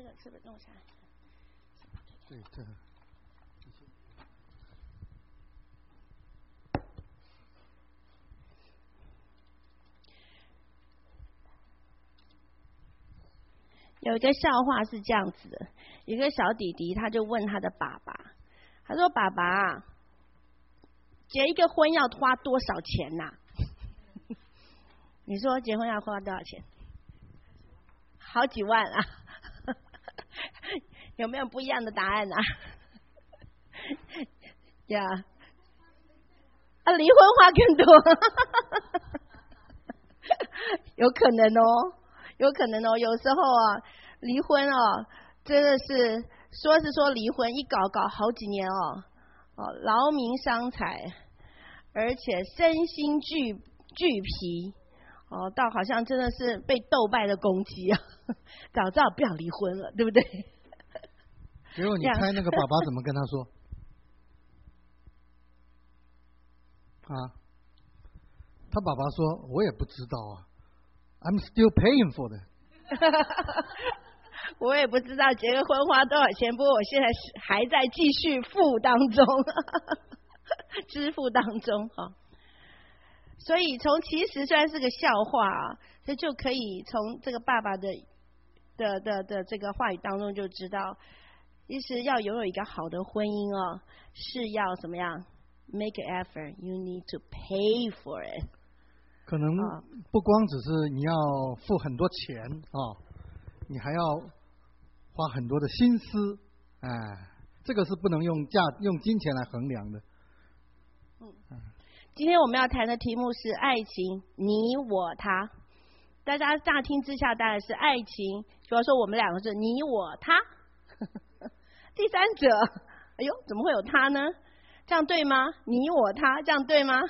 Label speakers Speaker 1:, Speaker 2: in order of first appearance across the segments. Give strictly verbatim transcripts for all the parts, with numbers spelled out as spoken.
Speaker 1: 个是不是弄下来？
Speaker 2: 对，这个。
Speaker 1: 有一个笑话是这样子的，有一个小弟弟他就问他的爸爸，他说：“爸爸，结一个婚要花多少钱呐、啊？”你说结婚要花多少钱？好几万啊！有没有不一样的答案啊？呀、yeah. 啊，离婚花更多，有可能哦。有可能哦，有时候啊，离婚哦，真的是说是说离婚，一搞搞好几年哦，哦，劳民伤财，而且身心俱俱疲，哦，到好像真的是被斗败的公鸡啊！早知道不要离婚了，对不对？
Speaker 2: 结果你猜那个爸爸怎么跟他说？啊，他爸爸说：“我也不知道啊。” I'm still paying for it 。
Speaker 1: 我也不知道结个婚花多少钱，不过我现在还在继续付当中，支付当中哈。所以从其实虽然是个笑话啊，这就可以从这个爸爸的的的的这个话语当中就知道，其实要拥有一个好的婚姻哦，是要怎么样 ？Make an effort, you need to pay for it。
Speaker 2: 可能不光只是你要付很多钱啊、哦，你还要花很多的心思，哎，这个是不能用价用金钱来衡量的。
Speaker 1: 嗯，今天我们要谈的题目是爱情，你我他。大家乍听之下当然是爱情，比方说我们两个是你我他，第三者，哎呦，怎么会有他呢？这样对吗？你我他，这样对吗？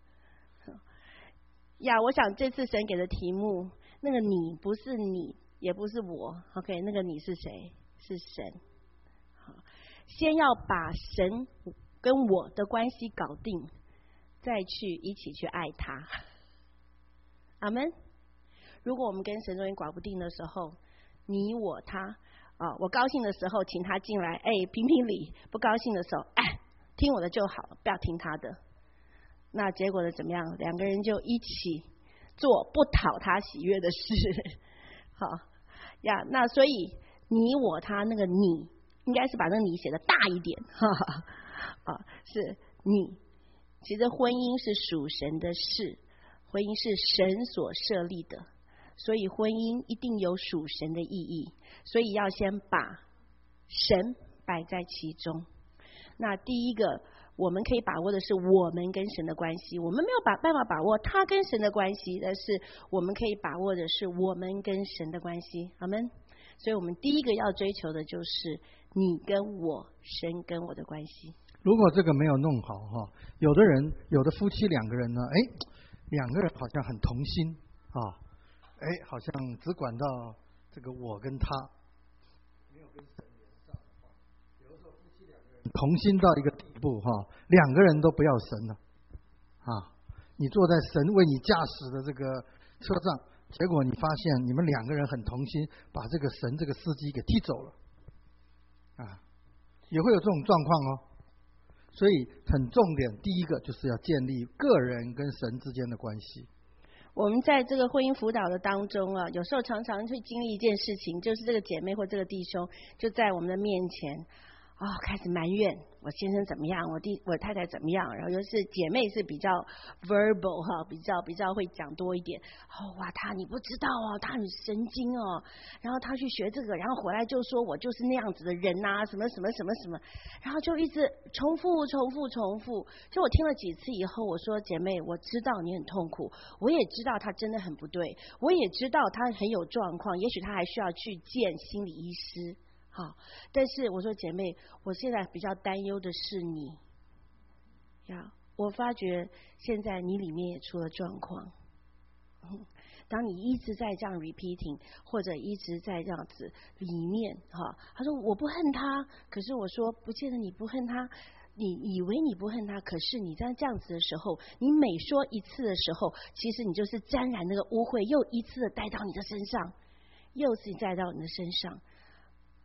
Speaker 1: 呀，我想这次神给的题目，那个你不是你，也不是我 ，OK， 那个你是谁？是神。好，先要把神跟我的关系搞定，再去一起去爱他。阿们。如果我们跟神中间搞不定的时候，你我他啊，我高兴的时候请他进来，哎，评评理；不高兴的时候，哎，听我的就好，不要听他的。那结果呢？怎么样？两个人就一起做不讨他喜悦的事，好呀。那所以你我他那个你，应该是把那个你写的大一点，哈哈啊，是你。其实婚姻是属神的事，婚姻是神所设立的，所以婚姻一定有属神的意义，所以要先把神摆在其中。那第一个。我们可以把握的是我们跟神的关系，我们没有把办法把握他跟神的关系，但是我们可以把握的是我们跟神的关系。阿们。所以我们第一个要追求的就是你跟我，神跟我的关系。
Speaker 2: 如果这个没有弄好哈，有的人有的夫妻两个人呢，哎，两个人好像很同心啊，哎，好像只管到这个我跟他，没有跟神连上的话，有的时候夫妻两个人同心到一个地步哈，两个人都不要神了啊！你坐在神为你驾驶的这个车上，结果你发现你们两个人很同心，把这个神这个司机给踢走了啊，也会有这种状况哦。所以很重点，第一个就是要建立个人跟神之间的关系。
Speaker 1: 我们在这个婚姻辅导的当中啊，有时候常常会经历一件事情，就是这个姐妹或这个弟兄就在我们的面前。哦，开始埋怨我先生怎么样，我弟我太太怎么样，然后就是姐妹是比较 verbal 哈，比较比较会讲多一点。哦，哇，他你不知道哦，他很神经哦，然后他去学这个，然后回来就说我就是那样子的人呐、啊，什么什么什么什么，然后就一直重复重复重复。就我听了几次以后，我说姐妹，我知道你很痛苦，我也知道他真的很不对，我也知道他很有状况，也许他还需要去见心理医师。好，但是我说姐妹，我现在比较担忧的是你呀，我发觉现在你里面也出了状况。当你一直在这样 repeating， 或者一直在这样子里面哈，他说我不恨他，可是我说不见得你不恨他，你以为你不恨他，可是你在这样子的时候，你每说一次的时候，其实你就是沾染那个污秽，又一次的带到你的身上，又是带到你的身上。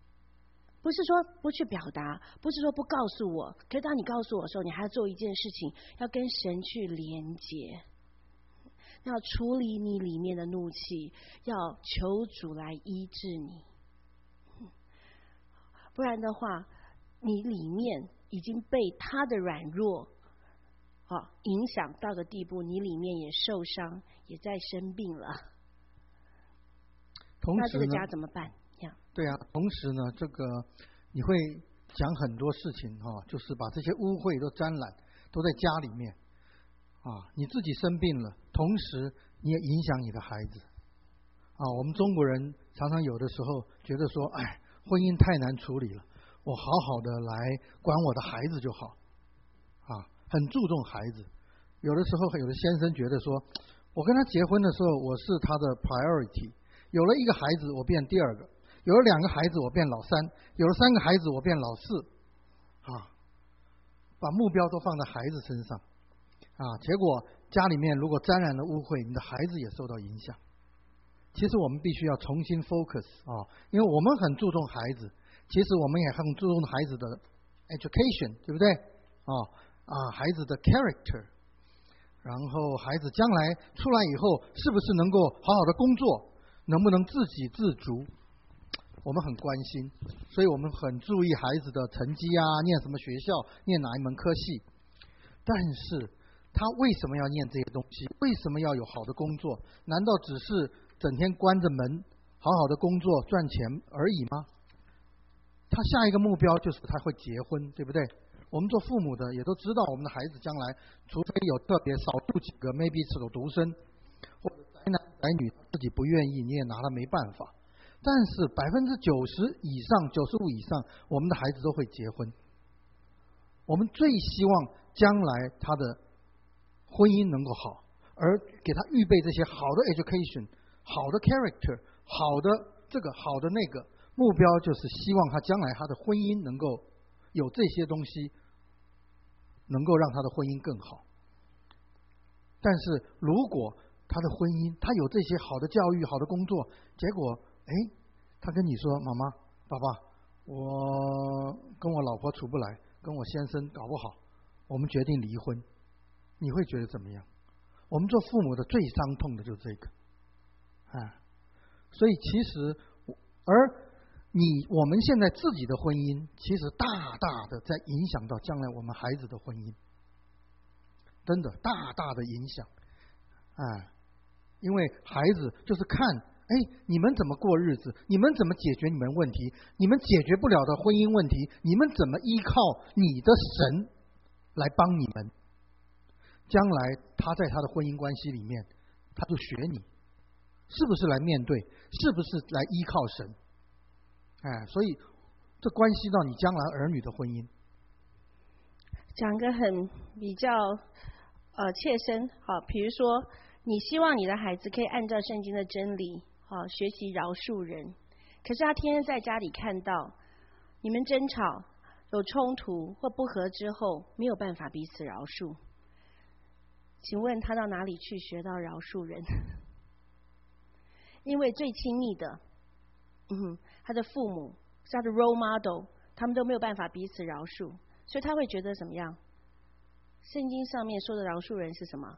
Speaker 1: 不是说不去表达，不是说不告诉我，可是当你告诉我的时候，你还要做一件事情，要跟神去连结，要处理你里面的怒气，要求主来医治你。不然的话，你里面已经被他的软弱啊影响到的地步，你里面也受伤，也在生病了。
Speaker 2: 同时呢，
Speaker 1: 那这个家怎么办？
Speaker 2: 对啊，同时呢，这个你会讲很多事情哈、哦，就是把这些污秽都沾染，都在家里面啊。你自己生病了，同时你也影响你的孩子啊。我们中国人常常有的时候觉得说，哎，婚姻太难处理了，我好好的来管我的孩子就好啊，很注重孩子。有的时候有的先生觉得说，我跟他结婚的时候我是他的 priority， 有了一个孩子我变第二个。有了两个孩子我变老三，有了三个孩子我变老四啊，把目标都放在孩子身上啊，结果家里面如果沾染了污秽，你的孩子也受到影响。其实我们必须要重新 focus 啊，因为我们很注重孩子，其实我们也很注重孩子的 education， 对不对啊？啊，孩子的 character， 然后孩子将来出来以后是不是能够好好的工作，能不能自给自足，我们很关心，所以我们很注意孩子的成绩啊，念什么学校，念哪一门科系。但是他为什么要念这些东西？为什么要有好的工作？难道只是整天关着门好好的工作赚钱而已吗？他下一个目标就是他会结婚，对不对？我们做父母的也都知道，我们的孩子将来除非有特别少数几个 maybe 是个独生，或者宅男宅女自己不愿意，你也拿他没办法。但是百分之九十以上、九十五以上，我们的孩子都会结婚。我们最希望将来他的婚姻能够好，而给他预备这些好的 education、好的 character、好的这个、好的那个，目标就是希望他将来他的婚姻能够有这些东西，能够让他的婚姻更好。但是如果他的婚姻他有这些好的教育、好的工作，结果哎，他跟你说，妈妈、爸爸，我跟我老婆处不来，跟我先生搞不好，我们决定离婚，你会觉得怎么样？我们做父母的最伤痛的就是这个啊。所以其实，而你我们现在自己的婚姻，其实大大的在影响到将来我们孩子的婚姻，真的大大的影响啊。因为孩子就是看，哎，你们怎么过日子？你们怎么解决你们问题？你们解决不了的婚姻问题，你们怎么依靠你的神来帮你们？将来他在他的婚姻关系里面，他就学你，是不是来面对？是不是来依靠神？哎，所以这关系到你将来儿女的婚姻。
Speaker 1: 讲个很比较呃切身，好，比如说。你希望你的孩子可以按照圣经的真理，啊，学习饶恕人。可是他天天在家里看到你们争吵、有冲突或不和之后，没有办法彼此饶恕。请问他到哪里去学到饶恕人？因为最亲密的，嗯，他的父母是他的 role model， 他们都没有办法彼此饶恕，所以他会觉得怎么样？圣经上面说的饶恕人是什么？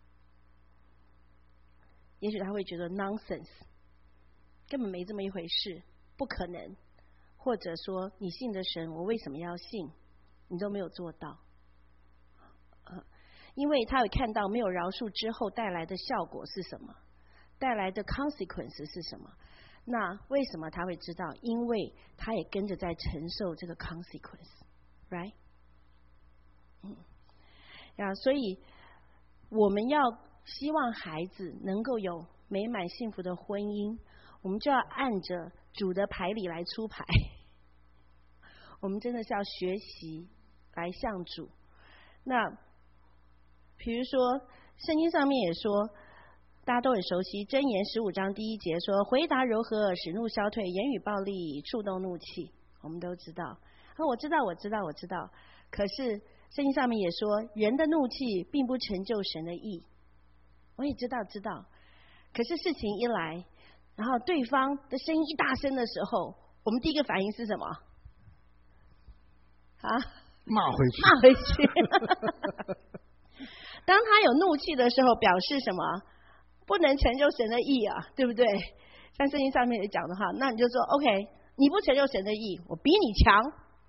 Speaker 1: 也许他会觉得 nonsense， 根本没这么一回事，不可能。或者说你信的神，我为什么要信？你都没有做到。呃，因为他会看到没有饶恕之后带来的效果是什么，带来的 consequence 是什么。那为什么他会知道？因为他也跟着在承受这个 consequence，right？ 嗯，呀，所以我们要希望孩子能够有美满幸福的婚姻，我们就要按着主的牌理来出牌。我们真的是要学习来向主。那比如说圣经上面也说，大家都很熟悉箴言十五章第一节说，回答柔和使怒消退，言语暴力触动怒气。我们都知道，啊，我知道我知道我知道。可是圣经上面也说，人的怒气并不成就神的义。我也知道知道，可是事情一来，然后对方的声音一大声的时候，我们第一个反应是什么？ 啊，
Speaker 2: 骂回去，
Speaker 1: 骂回去。当他有怒气的时候，表示什么？不能成就神的义啊，对不对？像圣经上面也讲的话，那你就说 OK， 你不成就神的义，我比你强，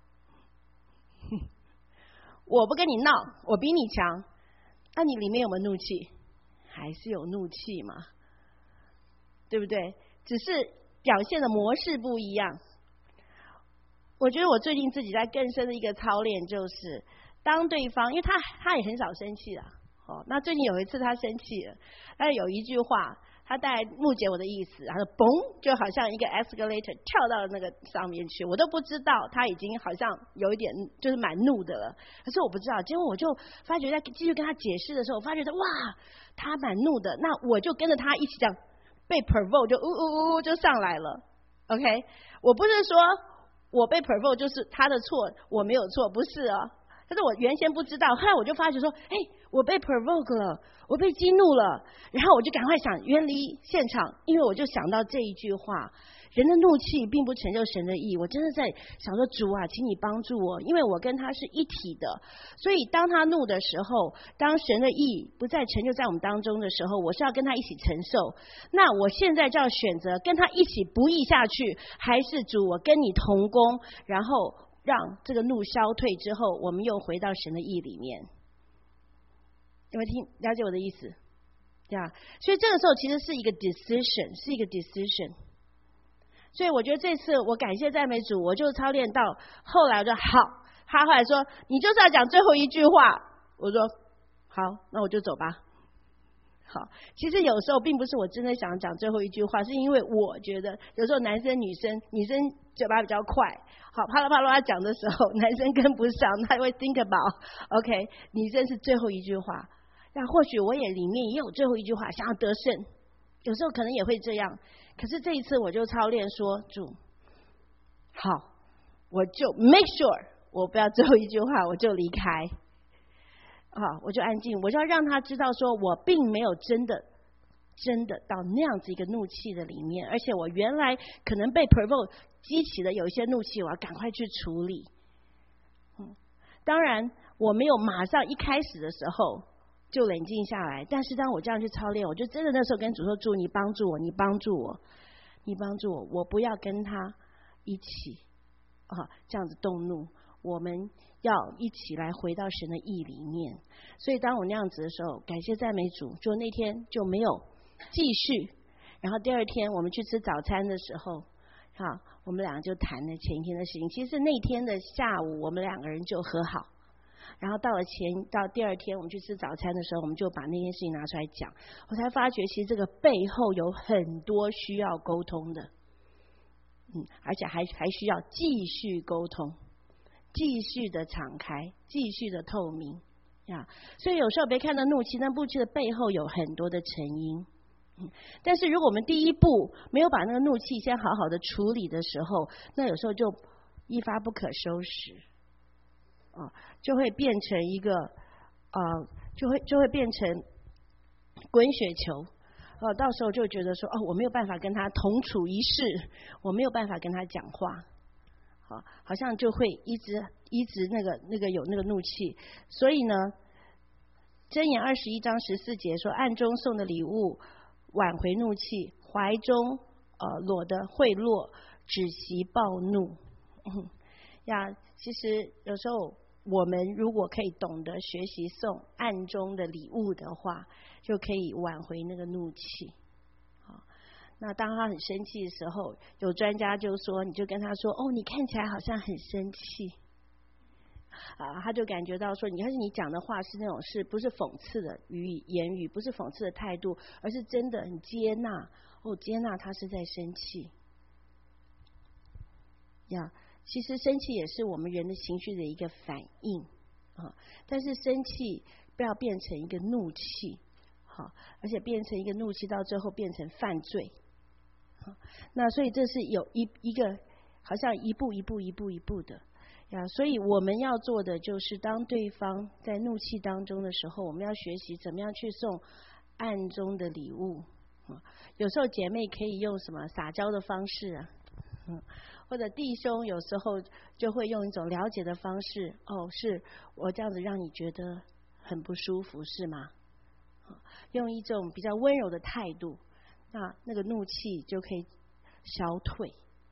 Speaker 1: 我不跟你闹，我比你强。那你里面有没有怒气？还是有怒气嘛，对不对？只是表现的模式不一样。我觉得我最近自己在更深的一个操练，就是当对方，因为他他也很少生气了。哦，那最近有一次他生气了，但是有一句话，他大概误解我的意思，然后嘣，就好像一个 escalator 跳到那个上面去，我都不知道他已经好像有一点就是蛮怒的了，可是我不知道，结果我就发觉在继续跟他解释的时候，我发觉到哇，他蛮怒的，那我就跟着他一起这样被 provoke 就呜呜呜就上来了 ，OK， 我不是说我被 provoke 就是他的错，我没有错，不是哦。但是我原先不知道，后来我就发觉说，哎，我被 provoke 了，我被激怒了，然后我就赶快想远离现场，因为我就想到这一句话，人的怒气并不成就神的义。我真的在想说，主啊，请你帮助我，因为我跟他是一体的，所以当他怒的时候，当神的义不再成就在我们当中的时候，我是要跟他一起承受。那我现在就要选择跟他一起不义下去，还是主，我跟你同工，然后让这个怒消退之后，我们又回到神的义里面。有没有听了解我的意思？对啊，所以这个时候其实是一个 decision， 是一个 decision。所以我觉得这次我感谢赞美主，我就操练到后来我就好，他后来说你就是要讲最后一句话，我说好，那我就走吧。好，其实有时候并不是我真的想讲最后一句话，是因为我觉得有时候男生女生女生嘴巴比较快，好啪啦啪啦讲的时候，男生跟不上，他会 think about OK， 女生是最后一句话，那或许我也里面也有最后一句话想要得胜，有时候可能也会这样。可是这一次我就操练说，主好，我就 make sure 我不要最后一句话我就离开啊，我就安静，我就要让他知道说我并没有真的真的到那样子一个怒气的里面，而且我原来可能被 provoke 激起的有一些怒气，我要赶快去处理。嗯，当然我没有马上一开始的时候就冷静下来，但是当我这样去操练，我就真的那时候跟主说，主你帮助我，你帮助我，你帮助我，我不要跟他一起啊这样子动怒，我们要一起来回到神的义里面。所以当我那样子的时候，感谢赞美主，就那天就没有继续。然后第二天我们去吃早餐的时候，好，我们两个就谈了前一天的事情。其实那天的下午，我们两个人就和好。然后到了前到第二天我们去吃早餐的时候，我们就把那件事情拿出来讲，我才发觉其实这个背后有很多需要沟通的，嗯，而且还还需要继续沟通，继续的敞开，继续的透明呀。所以有时候别看到怒气，但怒气的背后有很多的成因。嗯，但是如果我们第一步没有把那个怒气先好好的处理的时候，那有时候就一发不可收拾。啊，就会变成一个，呃，就会就会变成滚雪球，呃，到时候就觉得说，哦，我没有办法跟他同处一室，我没有办法跟他讲话，好，好像就会一直一直那个那个有那个怒气。所以呢，箴言二十一章十四节说，暗中送的礼物挽回怒气，怀中呃裸的贿赂，止息暴怒。嗯呀，其实有时候我们如果可以懂得学习送暗中的礼物的话，就可以挽回那个怒气。好，那当他很生气的时候，有专家就说，你就跟他说，哦，你看起来好像很生气啊，他就感觉到说，你看是你讲的话是那种是不是讽刺的语言语，不是讽刺的态度，而是真的很接纳，哦，接纳他是在生气呀。其实生气也是我们人的情绪的一个反应啊，但是生气不要变成一个怒气，好，而且变成一个怒气到最后变成犯罪。那所以这是有一一个好像一步一步一步一步的呀，所以我们要做的就是当对方在怒气当中的时候，我们要学习怎么样去送暗中的礼物。有时候姐妹可以用什么撒娇的方式啊，嗯， 或者弟兄有时候就会用一种了解的方式，哦，是我这样子让你觉得很不舒服是吗？用一种比较温柔的态度，那那个怒气就可以消退。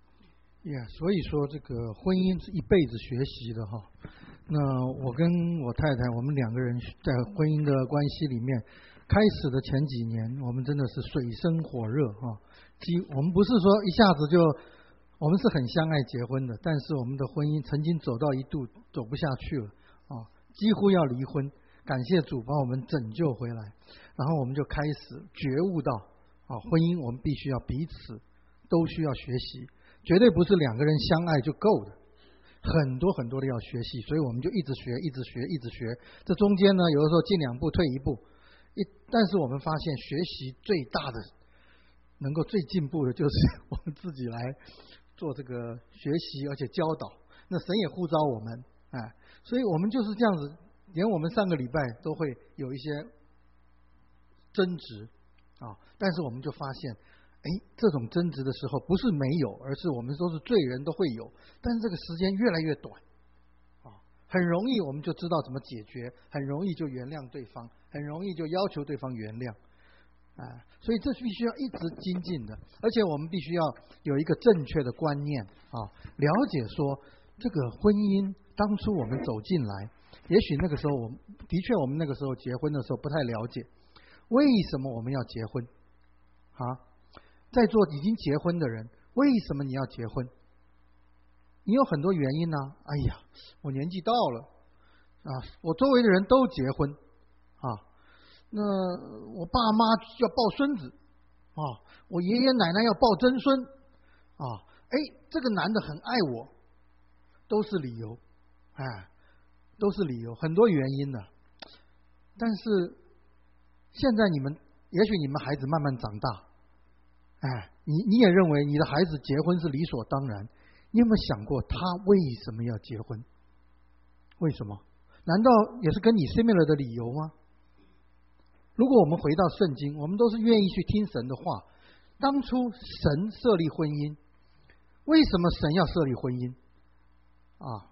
Speaker 2: Yeah, 所以说这个婚姻是一辈子学习的哈。那我跟我太太，我们两个人在婚姻的关系里面，开始的前几年，我们真的是水深火热哈。几我们不是说一下子就，我们是很相爱结婚的，但是我们的婚姻曾经走到一度走不下去了啊，几乎要离婚。感谢主把我们拯救回来，然后我们就开始觉悟到啊，婚姻我们必须要彼此都需要学习。绝对不是两个人相爱就够的，很多很多的要学习，所以我们就一直学，一直学，一直学。这中间呢，有的时候进两步退一步，一但是我们发现学习最大的、能够最进步的，就是我们自己来做这个学习，而且教导。那神也呼召我们，哎，所以我们就是这样子。连我们上个礼拜都会有一些争执啊，但是我们就发现。哎，这种争执的时候不是没有，而是我们都是罪人都会有，但是这个时间越来越短，啊，很容易我们就知道怎么解决，很容易就原谅对方，很容易就要求对方原谅，啊，所以这必须要一直精进的，而且我们必须要有一个正确的观念啊，了解说这个婚姻当初我们走进来，也许那个时候我们的确我们那个时候结婚的时候不太了解，为什么我们要结婚啊？在座已经结婚的人，为什么你要结婚？你有很多原因呢、啊。哎呀，我年纪到了啊，我周围的人都结婚啊，那我爸妈要抱孙子啊，我爷爷奶奶要抱曾孙啊，哎，这个男的很爱我，都是理由，哎，都是理由，很多原因的。但是现在你们，也许你们孩子慢慢长大。哎，你你也认为你的孩子结婚是理所当然？你有没有想过他为什么要结婚？为什么？难道也是跟你 similar 的理由吗？如果我们回到圣经，我们都是愿意去听神的话。当初神设立婚姻，为什么神要设立婚姻？啊，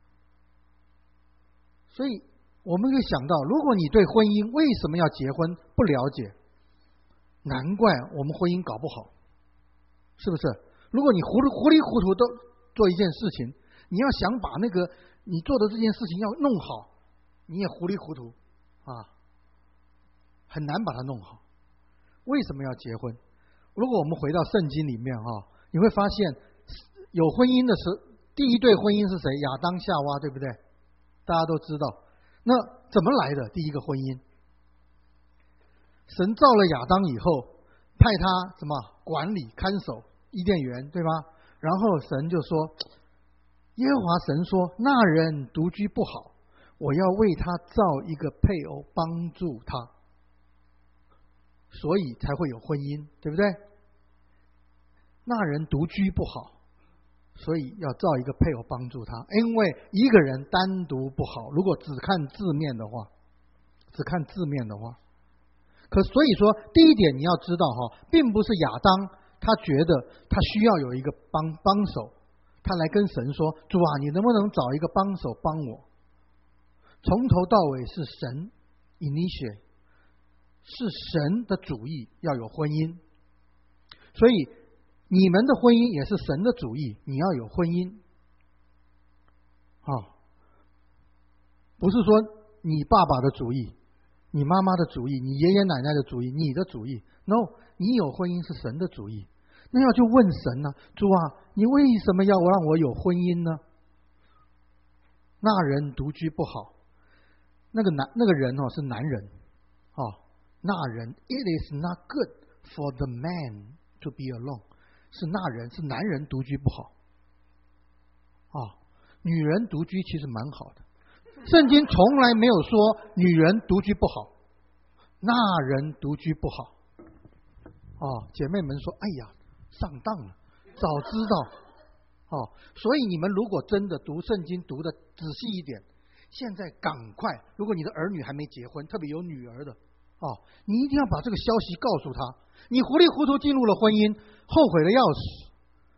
Speaker 2: 所以我们会想到，如果你对婚姻为什么要结婚不了解，难怪我们婚姻搞不好，是不是？如果你糊里糊里糊涂的做一件事情，你要想把那个你做的这件事情要弄好，你也糊里糊涂啊，很难把它弄好。为什么要结婚？如果我们回到圣经里面啊，你会发现有婚姻的时候，第一对婚姻是谁？亚当夏娃，对不对？大家都知道。那怎么来的第一个婚姻？神造了亚当以后，派他什么管理看守伊甸园，对吧？然后神就说，耶和华神说，那人独居不好，我要为他造一个配偶帮助他，所以才会有婚姻，对不对？那人独居不好，所以要造一个配偶帮助他，因为一个人单独不好，如果只看字面的话，只看字面的话。可所以说，第一点你要知道哈，并不是亚当他觉得他需要有一个帮帮手，他来跟神说：“主啊，你能不能找一个帮手帮我？”从头到尾是神 initiate， 是神的主意要有婚姻，所以你们的婚姻也是神的主意，你要有婚姻啊，不是说你爸爸的主意。你妈妈的主意，你爷爷奶奶的主意，你的主意 ，no， 你有婚姻是神的主意，那要就问神呢、啊，主啊，你为什么要让我有婚姻呢？那人独居不好，那个男那个人哦是男人，哦，那人 ，it is not good for the man to be alone， 是那人是男人独居不好，哦，女人独居其实蛮好的。圣经从来没有说女人独居不好，那人独居不好。哦，姐妹们说，哎呀，上当了，早知道。哦，所以你们如果真的读圣经读的仔细一点，现在赶快，如果你的儿女还没结婚，特别有女儿的，哦，你一定要把这个消息告诉他。你糊里糊涂进入了婚姻，后悔的要死。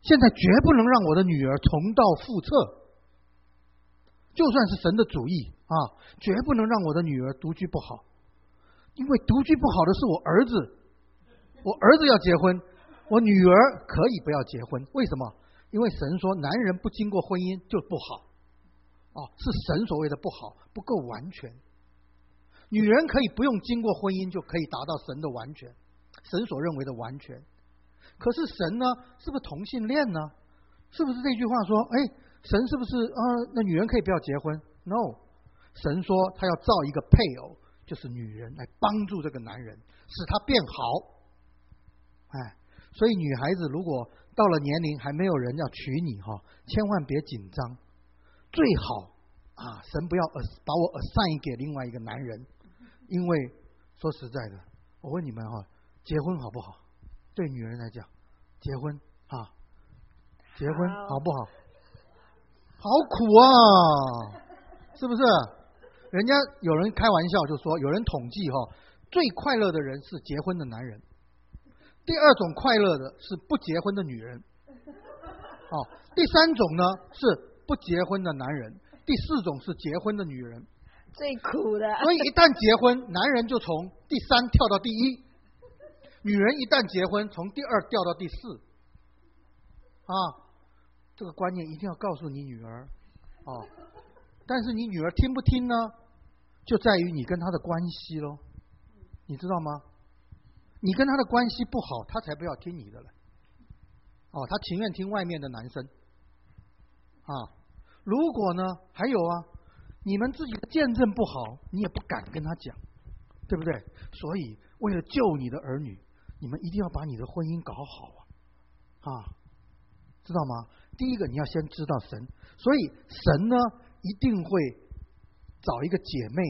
Speaker 2: 现在绝不能让我的女儿重蹈覆辙。就算是神的主意啊，绝不能让我的女儿独居不好，因为独居不好的是我儿子，我儿子要结婚，我女儿可以不要结婚。为什么？因为神说男人不经过婚姻就不好，哦，是神所谓的不好，不够完全。女人可以不用经过婚姻就可以达到神的完全，神所认为的完全。可是神呢，是不是同性恋呢？是不是这句话说，哎，神是不是呃，那女人可以不要结婚 ？No， 神说他要造一个配偶，就是女人来帮助这个男人，使他变好。哎，所以女孩子如果到了年龄还没有人要娶你哈，千万别紧张，最好啊，神不要把我 assign 给另外一个男人，因为说实在的，我问你们哈，结婚好不好？对女人来讲，结婚啊，结婚好不好？好苦啊，是不是？人家有人开玩笑就说，有人统计哈，最快乐的人是结婚的男人，第二种快乐的是不结婚的女人，哦，第三种呢是不结婚的男人，第四种是结婚的女人，
Speaker 1: 最苦的。
Speaker 2: 所以一旦结婚，男人就从第三跳到第一，女人一旦结婚，从第二掉到第四。啊，这个观念一定要告诉你女儿哦。但是你女儿听不听呢？就在于你跟她的关系咯，你知道吗？你跟她的关系不好，她才不要听你的了。哦，她情愿听外面的男生。啊，如果呢，还有啊，你们自己的见证不好，你也不敢跟她讲，对不对？所以为了救你的儿女，你们一定要把你的婚姻搞好啊！啊。知道吗？第一个你要先知道神，所以神呢一定会找一个姐妹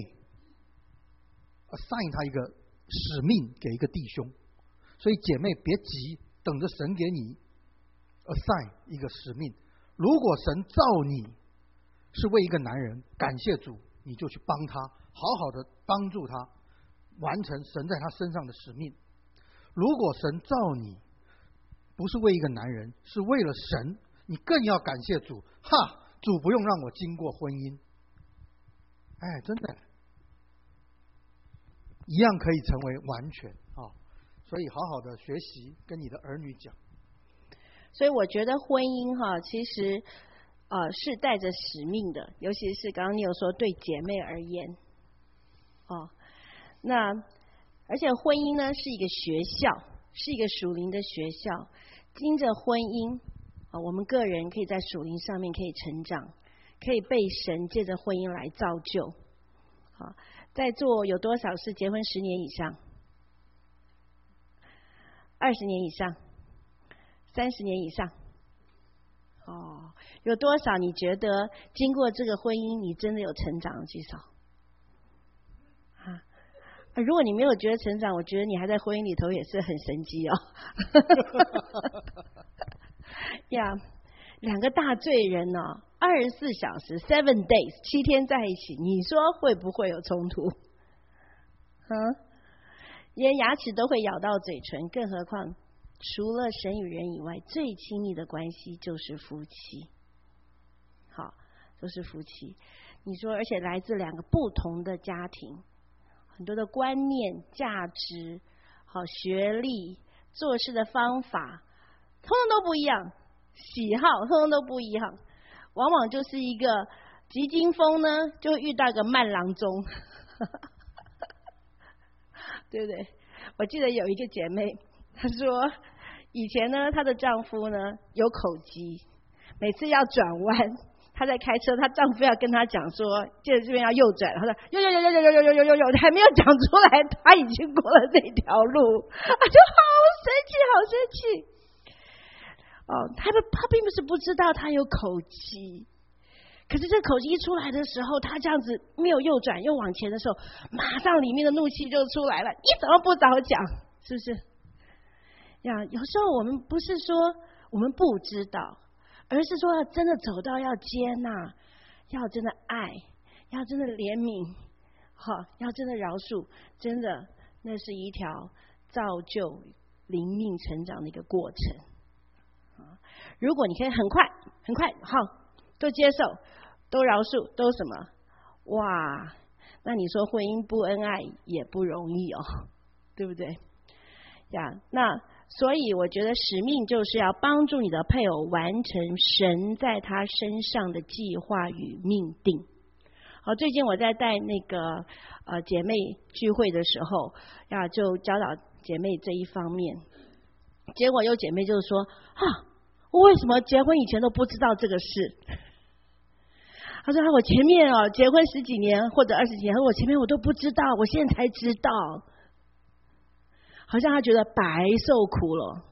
Speaker 2: assign 他一个使命给一个弟兄，所以姐妹别急，等着神给你 assign 一个使命。如果神造你是为一个男人，感谢主，你就去帮他，好好的帮助他完成神在他身上的使命。如果神造你不是为一个男人，是为了神，你更要感谢主，哈，主不用让我经过婚姻，哎，真的一样可以成为完全啊！所以好好的学习，跟你的儿女讲。
Speaker 1: 所以我觉得婚姻哈，其实呃是带着使命的，尤其是刚刚你有说对姐妹而言，哦，那而且婚姻呢是一个学校，是一个属灵的学校。经着婚姻啊，我们个人可以在属灵上面可以成长，可以被神借着婚姻来造就。好，在座有多少是结婚十年以上、二十年以上、三十年以上？哦，有多少你觉得经过这个婚姻，你真的有成长的？举手。如果你没有觉得成长，我觉得你还在婚姻里头也是很神奇哦。呀，两个大罪人呢、哦，二十四小时 seven days 七天在一起，你说会不会有冲突？嗯，连牙齿都会咬到嘴唇，更何况除了神与人以外，最亲密的关系就是夫妻。好，都是夫妻。你说，而且来自两个不同的家庭。很多的观念、价值、好学历、做事的方法，通通都不一样，喜好通通都不一样，往往就是一个急惊风呢，就会遇到一个慢郎中，对不对？我记得有一个姐妹，她说以前呢，她的丈夫呢有口疾，每次要转弯。她在开车，她丈夫要跟她讲说，接着这边要右转，她说右右右右右右右右右右，还没有讲出来，她已经过了这条路，她就好生气，好生气。哦，她她并不是不知道她有口疾，可是这口疾一出来的时候，她这样子没有右转又往前的时候，马上里面的怒气就出来了，你怎么不早讲？是不是？呀，有时候我们不是说我们不知道。而是说，要真的走到要接纳，要真的爱，要真的怜悯，好，要真的饶恕，真的，那是一条造就灵命成长的一个过程。 如果你可以很快很快好都接受都饶恕都什么，哇，那你说婚姻不恩爱也不容易哦，对不对呀？那所以我觉得使命就是要帮助你的配偶完成神在他身上的计划与命定。好，最近我在带那个呃姐妹聚会的时候呀，就教导姐妹这一方面，结果有姐妹就是说啊，我为什么结婚以前都不知道这个事？她说啊，我前面哦结婚十几年或者二十几年，我前面我都不知道，我现在才知道。好像他觉得白受苦了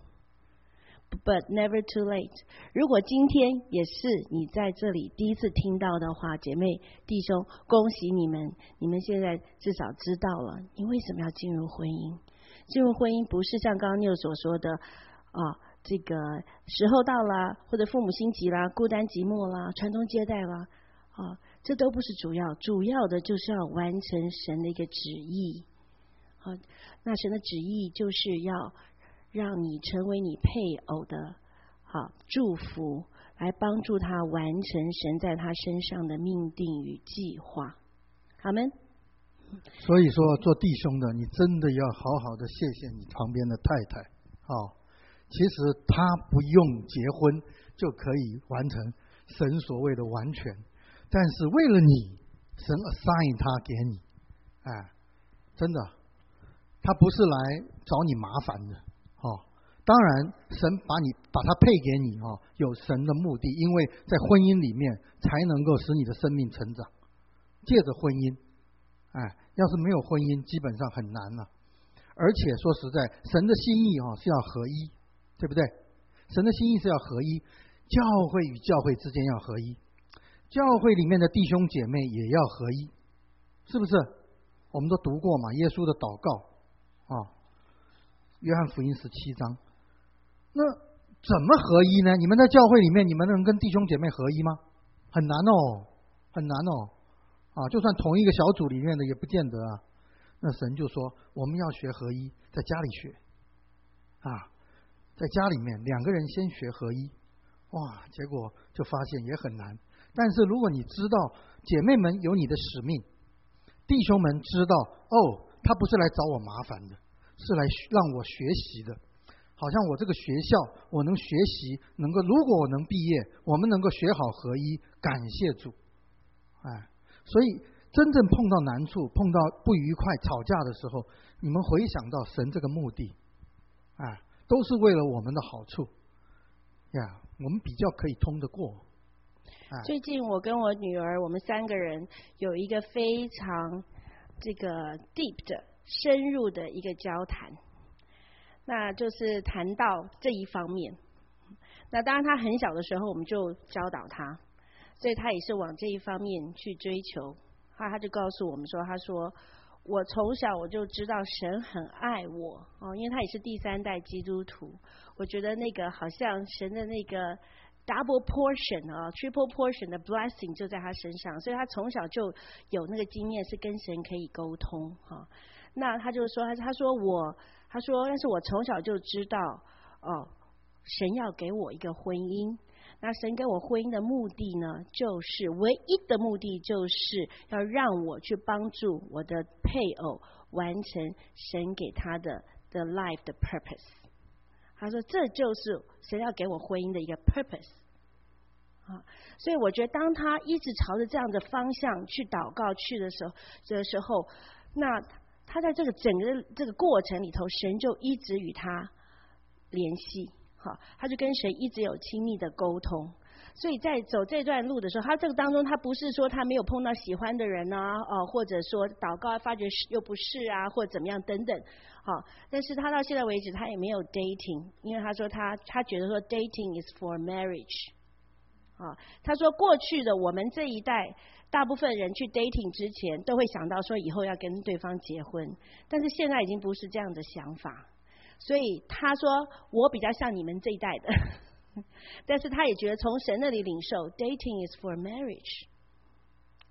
Speaker 1: ，But never too late。如果今天也是你在这里第一次听到的话，姐妹弟兄，恭喜你们！你们现在至少知道了，你为什么要进入婚姻？进入婚姻不是像刚刚六所说的啊，这个时候到了，或者父母心急啦、孤单寂寞啦、传宗接代啦，啊，这都不是主要，主要的就是要完成神的一个旨意。好，那神的旨意就是要让你成为你配偶的好祝福，来帮助他完成神在他身上的命定与计划。阿们。
Speaker 2: 所以说，做弟兄的，你真的要好好的谢谢你旁边的太太。哦，其实他不用结婚就可以完成神所谓的完全，但是为了你，神 assign 他给你，哎，真的。他不是来找你麻烦的，哦，当然神把你把他配给你，哦，有神的目的，因为在婚姻里面才能够使你的生命成长。借着婚姻，哎，要是没有婚姻，基本上很难了，啊。而且说实在，神的心意哦是要合一，对不对？神的心意是要合一，教会与教会之间要合一，教会里面的弟兄姐妹也要合一，是不是？我们都读过嘛，耶稣的祷告。哦，约翰福音十七章，那怎么合一呢？你们在教会里面，你们能跟弟兄姐妹合一吗？很难哦，很难哦。啊，就算同一个小组里面的，也不见得啊。那神就说，我们要学合一，在家里学啊，在家里面两个人先学合一，哇，结果就发现也很难。但是如果你知道姐妹们有你的使命，弟兄们知道哦。他不是来找我麻烦的，是来让我学习的。好像我这个学校，我能学习，能够如果我能毕业，我们能够学好合一，感谢主。哎，所以真正碰到难处、碰到不愉快、吵架的时候，你们回想到神这个目的，哎，都是为了我们的好处呀，我们比较可以通得过。哎，
Speaker 1: 最近我跟我女儿，我们三个人有一个非常这个 deep 的深入的一个交谈，那就是谈到这一方面。那当然他很小的时候我们就教导他，所以他也是往这一方面去追求。他他就告诉我们说，他说我从小我就知道神很爱我哦，因为他也是第三代基督徒，我觉得那个好像神的那个double portion 啊 triple portion 的 blessing 就在他身上，所以他从小就有那个经验是跟神可以沟通哈。那他就说他说我他说但是我从小就知道哦，神要给我一个婚姻，那神给我婚姻的目的呢，就是唯一的目的就是要让我去帮助我的配偶完成神给他的的 life 的 purpose。他说这就是神要给我婚姻的一个 purpose。啊，所以我觉得当他一直朝着这样的方向去祷告去的时候的时候，那他在这个整个这个过程里头，神就一直与他联系，好，他就跟神一直有亲密的沟通。所以在走这段路的时候，他这个当中，他不是说他没有碰到喜欢的人啊，哦，或者说祷告发觉又不是啊，或者怎么样等等，好，但是他到现在为止，他也没有 dating， 因为他说他他觉得说 dating is for marriage。啊，他说过去的我们这一代大部分人去 dating 之前都会想到说以后要跟对方结婚，但是现在已经不是这样的想法，所以他说我比较像你们这一代的但是他也觉得从神那里领受 dating is for marriage。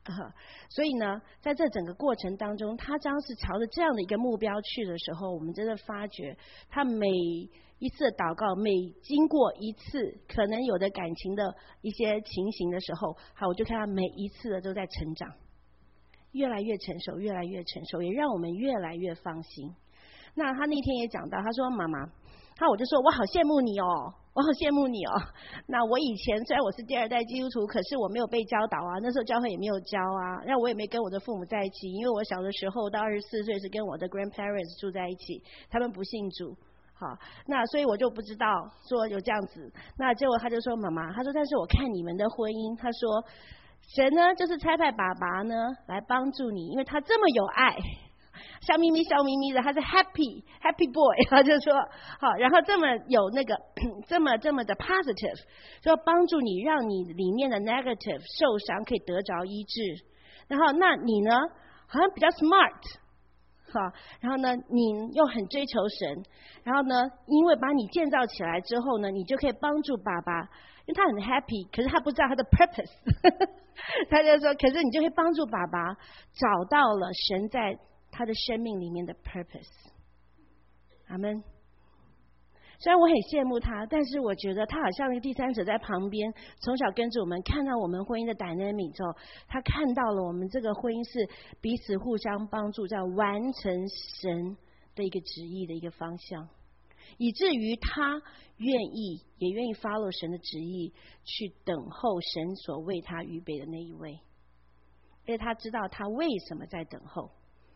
Speaker 1: 啊，所以呢，在这整个过程当中，他将是朝着这样的一个目标去的时候，我们真的发觉他每一次的祷告，每经过一次可能有的感情的一些情形的时候，好，我就看他每一次的都在成长，越来越成熟，越来越成熟，也让我们越来越放心。那他那天也讲到，他说妈妈，他我就说我好羡慕你哦。我好羡慕你哦。那我以前虽然我是第二代基督徒，可是我没有被教导啊，那时候教会也没有教啊，那我也没跟我的父母在一起，因为我小的时候到二十四岁是跟我的 grandparents 住在一起，他们不信主。好，那所以我就不知道说有这样子。那结果他就说妈妈，他说但是我看你们的婚姻，他说神呢就是差派爸爸呢来帮助你，因为他这么有爱。笑眯眯笑眯眯的，他是 happy happy boy， 他就说好，然后这么有那个这么这么的 positive， 就帮助你，让你里面的 negative 受伤可以得着医治。然后那你呢，好像比较 smart， 好，然后呢你又很追求神，然后呢因为把你建造起来之后呢，你就可以帮助爸爸，因为他很 happy， 可是他不知道他的 purpose， 他就说，可是你就会帮助爸爸找到了神在他的生命里面的 purpose。 阿们。虽然我很羡慕他，但是我觉得他好像一个第三者在旁边，从小跟着我们，看到我们婚姻的 dynamic 之后，他看到了我们这个婚姻是彼此互相帮助，在完成神的一个旨意的一个方向，以至于他愿意也愿意 follow 神的旨意，去等候神所为他预备的那一位，因为他知道他为什么在等候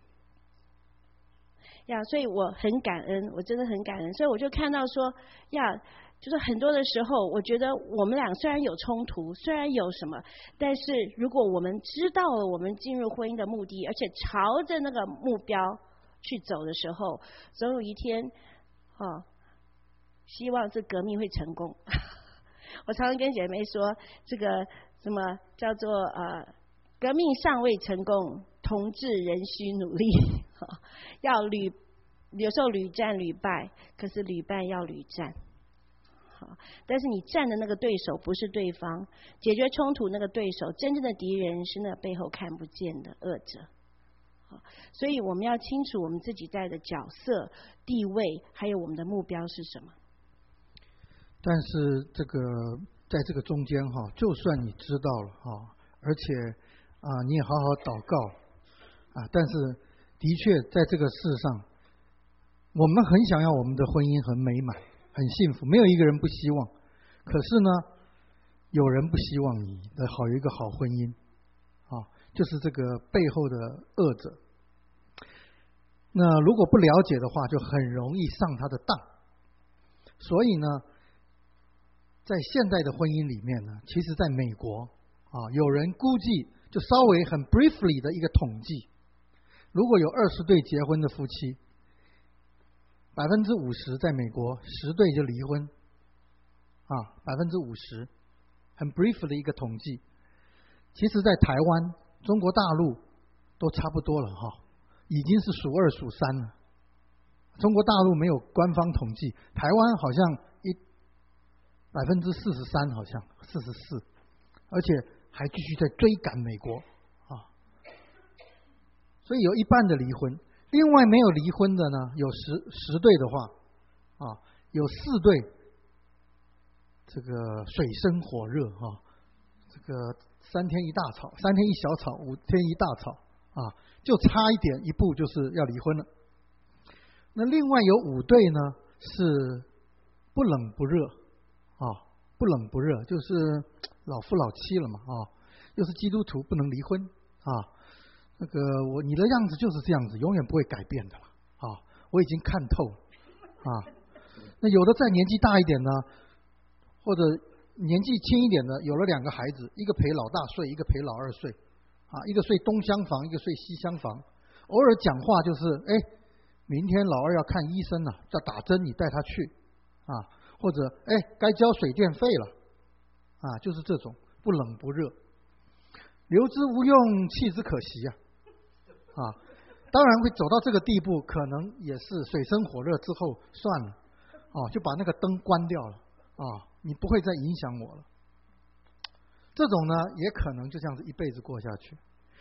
Speaker 1: 呀，所以我很感恩，我真的很感恩。所以我就看到说呀，就是很多的时候，我觉得我们俩虽然有冲突，虽然有什么，但是如果我们知道了我们进入婚姻的目的，而且朝着那个目标去走的时候，总有一天哦，希望这革命会成功。我常常跟姐妹说，这个什么叫做呃革命尚未成功，同志仍需努力。要屡有时候屡战屡败，可是屡败要屡战。好，但是你战的那个对手不是对方，解决冲突那个对手，真正的敌人是那背后看不见的恶者。好，所以我们要清楚我们自己在的角色、地位，还有我们的目标是什么。
Speaker 2: 但是这个在这个中间哈，就算你知道了哈，而且啊你也好好祷告啊，但是的确在这个世上，我们很想要我们的婚姻很美满、很幸福，没有一个人不希望。可是呢，有人不希望你的好有一个好婚姻啊，就是这个背后的恶者。那如果不了解的话，就很容易上他的当。所以呢，在现代的婚姻里面呢，其实在美国啊，有人估计就稍微很 briefly 的一个统计，如果有二十对结婚的夫妻，百分之五十在美国十对就离婚啊，百分之五十，很 brief 的一个统计。其实，在台湾、中国大陆都差不多了哈，已经是数二数三了。中国大陆没有官方统计，台湾好像一百分之四十三，好像四十四，而且还继续在追赶美国啊。所以有一半的离婚，另外没有离婚的呢，有十十对的话啊，有四对这个水深火热啊，这个三天一大吵，三天一小吵，五天一大吵啊，就差一点一步就是要离婚了。那另外有五对呢是不冷不热啊，不冷不热，就是老夫老妻了嘛啊，又是基督徒不能离婚啊。那个我你的样子就是这样子，永远不会改变的了啊！我已经看透了啊。那有的再年纪大一点呢，或者年纪轻一点的，有了两个孩子，一个陪老大睡，一个陪老二睡啊，一个睡东厢房，一个睡西厢房。偶尔讲话就是，哎，明天老二要看医生了，要打针，你带他去啊，或者哎，该交水电费了啊，就是这种不冷不热，留之无用，弃之可惜啊。啊，当然会走到这个地步，可能也是水深火热之后算了，哦、啊，就把那个灯关掉了啊，你不会再影响我了。这种呢，也可能就这样子一辈子过下去。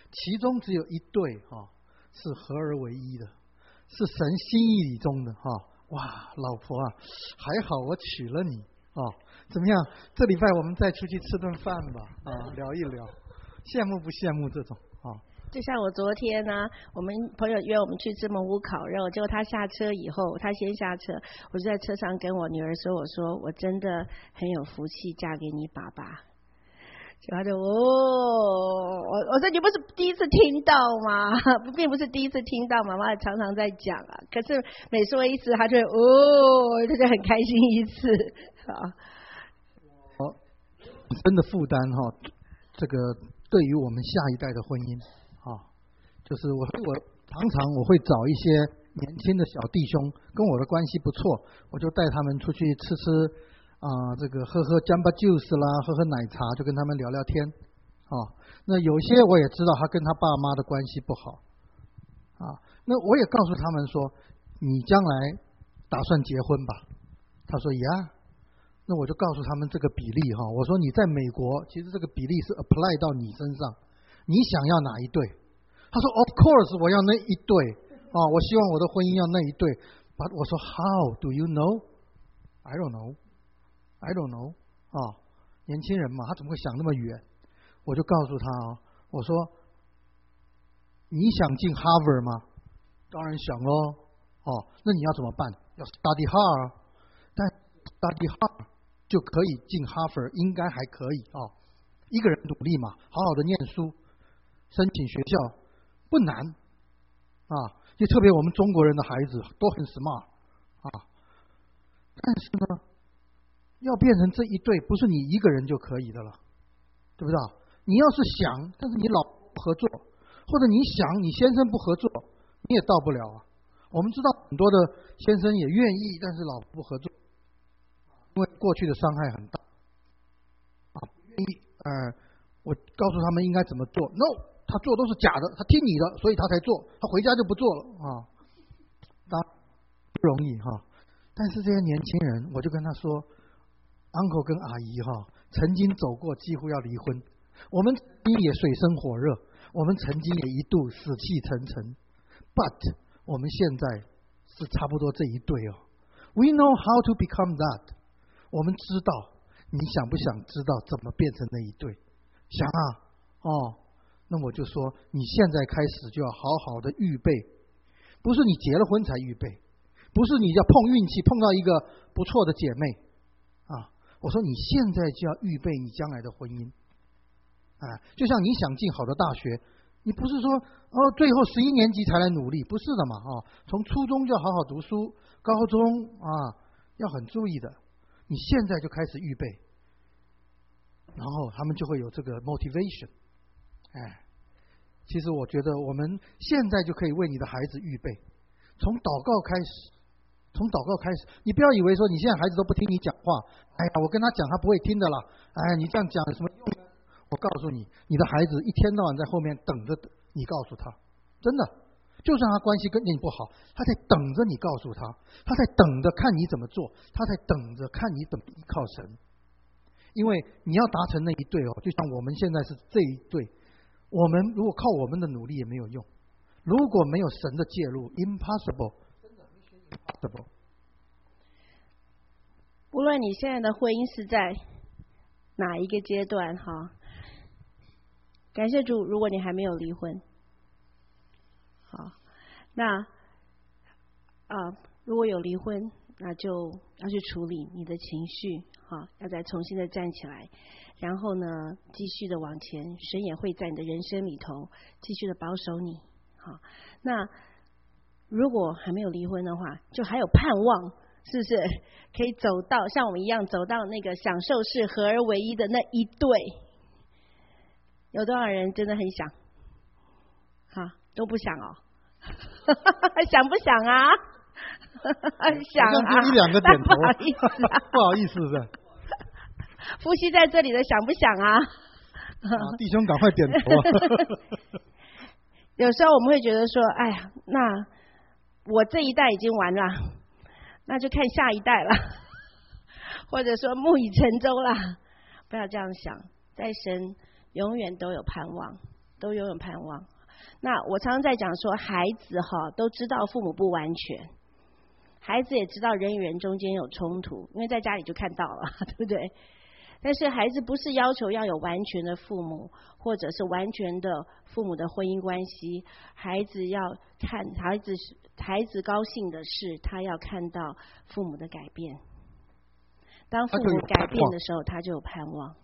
Speaker 2: 其中只有一对哈、哦、是合而为一的，是神心意里中的哈、哦。哇，老婆啊，还好我娶了你哦。怎么样？这礼拜我们再出去吃顿饭吧啊，聊一聊，羡慕不羡慕这种啊？
Speaker 1: 就像我昨天呢、啊，我们朋友约我们去吃蒙古烤肉，结果他下车以后，他先下车，我就在车上跟我女儿说，我说我真的很有福气嫁给你爸爸。就他就哦，我我说你不是第一次听到吗？并不是第一次听到，妈妈常常在讲啊。可是每说一次，他就哦，他就很开心一次啊。
Speaker 2: 哦，真的负担哈、哦，这个对于我们下一代的婚姻啊，就是我我常常我会找一些年轻的小弟兄，跟我的关系不错，我就带他们出去吃吃。啊，这个喝喝 Jamba Juice 啦，喝喝奶茶，就跟他们聊聊天。啊，那有些我也知道他跟他爸妈的关系不好。啊，那我也告诉他们说，你将来打算结婚吧？他说呀，那我就告诉他们这个比例哈，我说你在美国，其实这个比例是 apply 到你身上，你想要哪一对？他说 Of course 我要那一对啊，我希望我的婚姻要那一对。But 我说 How do you know? I don't know.I don't know 啊，年轻人嘛，他怎么会想那么远？我就告诉他啊，我说你想进 Harvard 吗？当然想喽。哦，那你要怎么办？要 study hard， 但 study hard 就可以进 Harvard， 应该还可以啊。一个人努力嘛，好好的念书，申请学校不难啊。就特别我们中国人的孩子都很 smart 啊，但是呢。要变成这一对，不是你一个人就可以的了，对不对？你要是想，但是你老不合作，或者你想你先生不合作，你也到不了啊。我们知道很多的先生也愿意，但是老不合作，因为过去的伤害很大啊。不愿意，呃，我告诉他们应该怎么做 ，no， 他做都是假的，他听你的，所以他才做，他回家就不做了啊。当然不容易哈，但是这些年轻人，我就跟他说。uncle 跟阿姨哈，曾经走过几乎要离婚，我们曾经也水深火热，我们曾经也一度死气沉沉 ，but 我们现在是差不多这一对哦。We know how to become that， 我们知道，你想不想知道怎么变成那一对？想啊，哦，那我就说，你现在开始就要好好的预备，不是你结了婚才预备，不是你要碰运气碰到一个不错的姐妹。我说你现在就要预备你将来的婚姻，啊，就像你想进好的大学，你不是说哦最后十一年级才来努力，不是的嘛，哦，从初中就要好好读书，高中啊要很注意的，你现在就开始预备，然后他们就会有这个 motivation， 哎，其实我觉得我们现在就可以为你的孩子预备，从祷告开始。从祷告开始，你不要以为说你现在孩子都不听你讲话，哎呀，我跟他讲他不会听的啦，哎，你这样讲有什么用？我告诉你，你的孩子一天到晚在后面等着你告诉他，真的，就算他关系跟你不好，他在等着你告诉他，他在等着看你怎么做，他在等着看你怎么依靠神，因为你要达成那一对哦，就像我们现在是这一对，我们如果靠我们的努力也没有用，如果没有神的介入 ，impossible。
Speaker 1: 无论你现在的婚姻是在哪一个阶段哈，感谢主，如果你还没有离婚，好，那啊如果有离婚，那就要去处理你的情绪，哈，要再重新的站起来，然后呢，继续的往前，神也会在你的人生里头继续的保守你，好，那。如果还没有离婚的话，就还有盼望，是不是可以走到像我们一样走到那个享受是合而为一的那一对？有多少人真的很想？哈，都不想哦，想不想啊？想啊，
Speaker 2: 一两个点头，
Speaker 1: 不好意思、啊，
Speaker 2: 不好意思的。
Speaker 1: 夫妻在这里的想不想啊？
Speaker 2: 啊弟兄赶快点头啊！
Speaker 1: 有时候我们会觉得说，哎呀，那。我这一代已经完了，那就看下一代了，或者说木已成舟了。不要这样想，在神永远都有盼望， 都拥有盼望。那我常常在讲说，孩子哈都知道父母不完全，孩子也知道人与人中间有冲突，因为在家里就看到了，对不对？但是孩子不是要求要有完全的父母，或者是完全的父母的婚姻关系。孩子要看，孩子孩子高兴的是，他要看到父母的改变。当父母改变的时候，他就有盼望。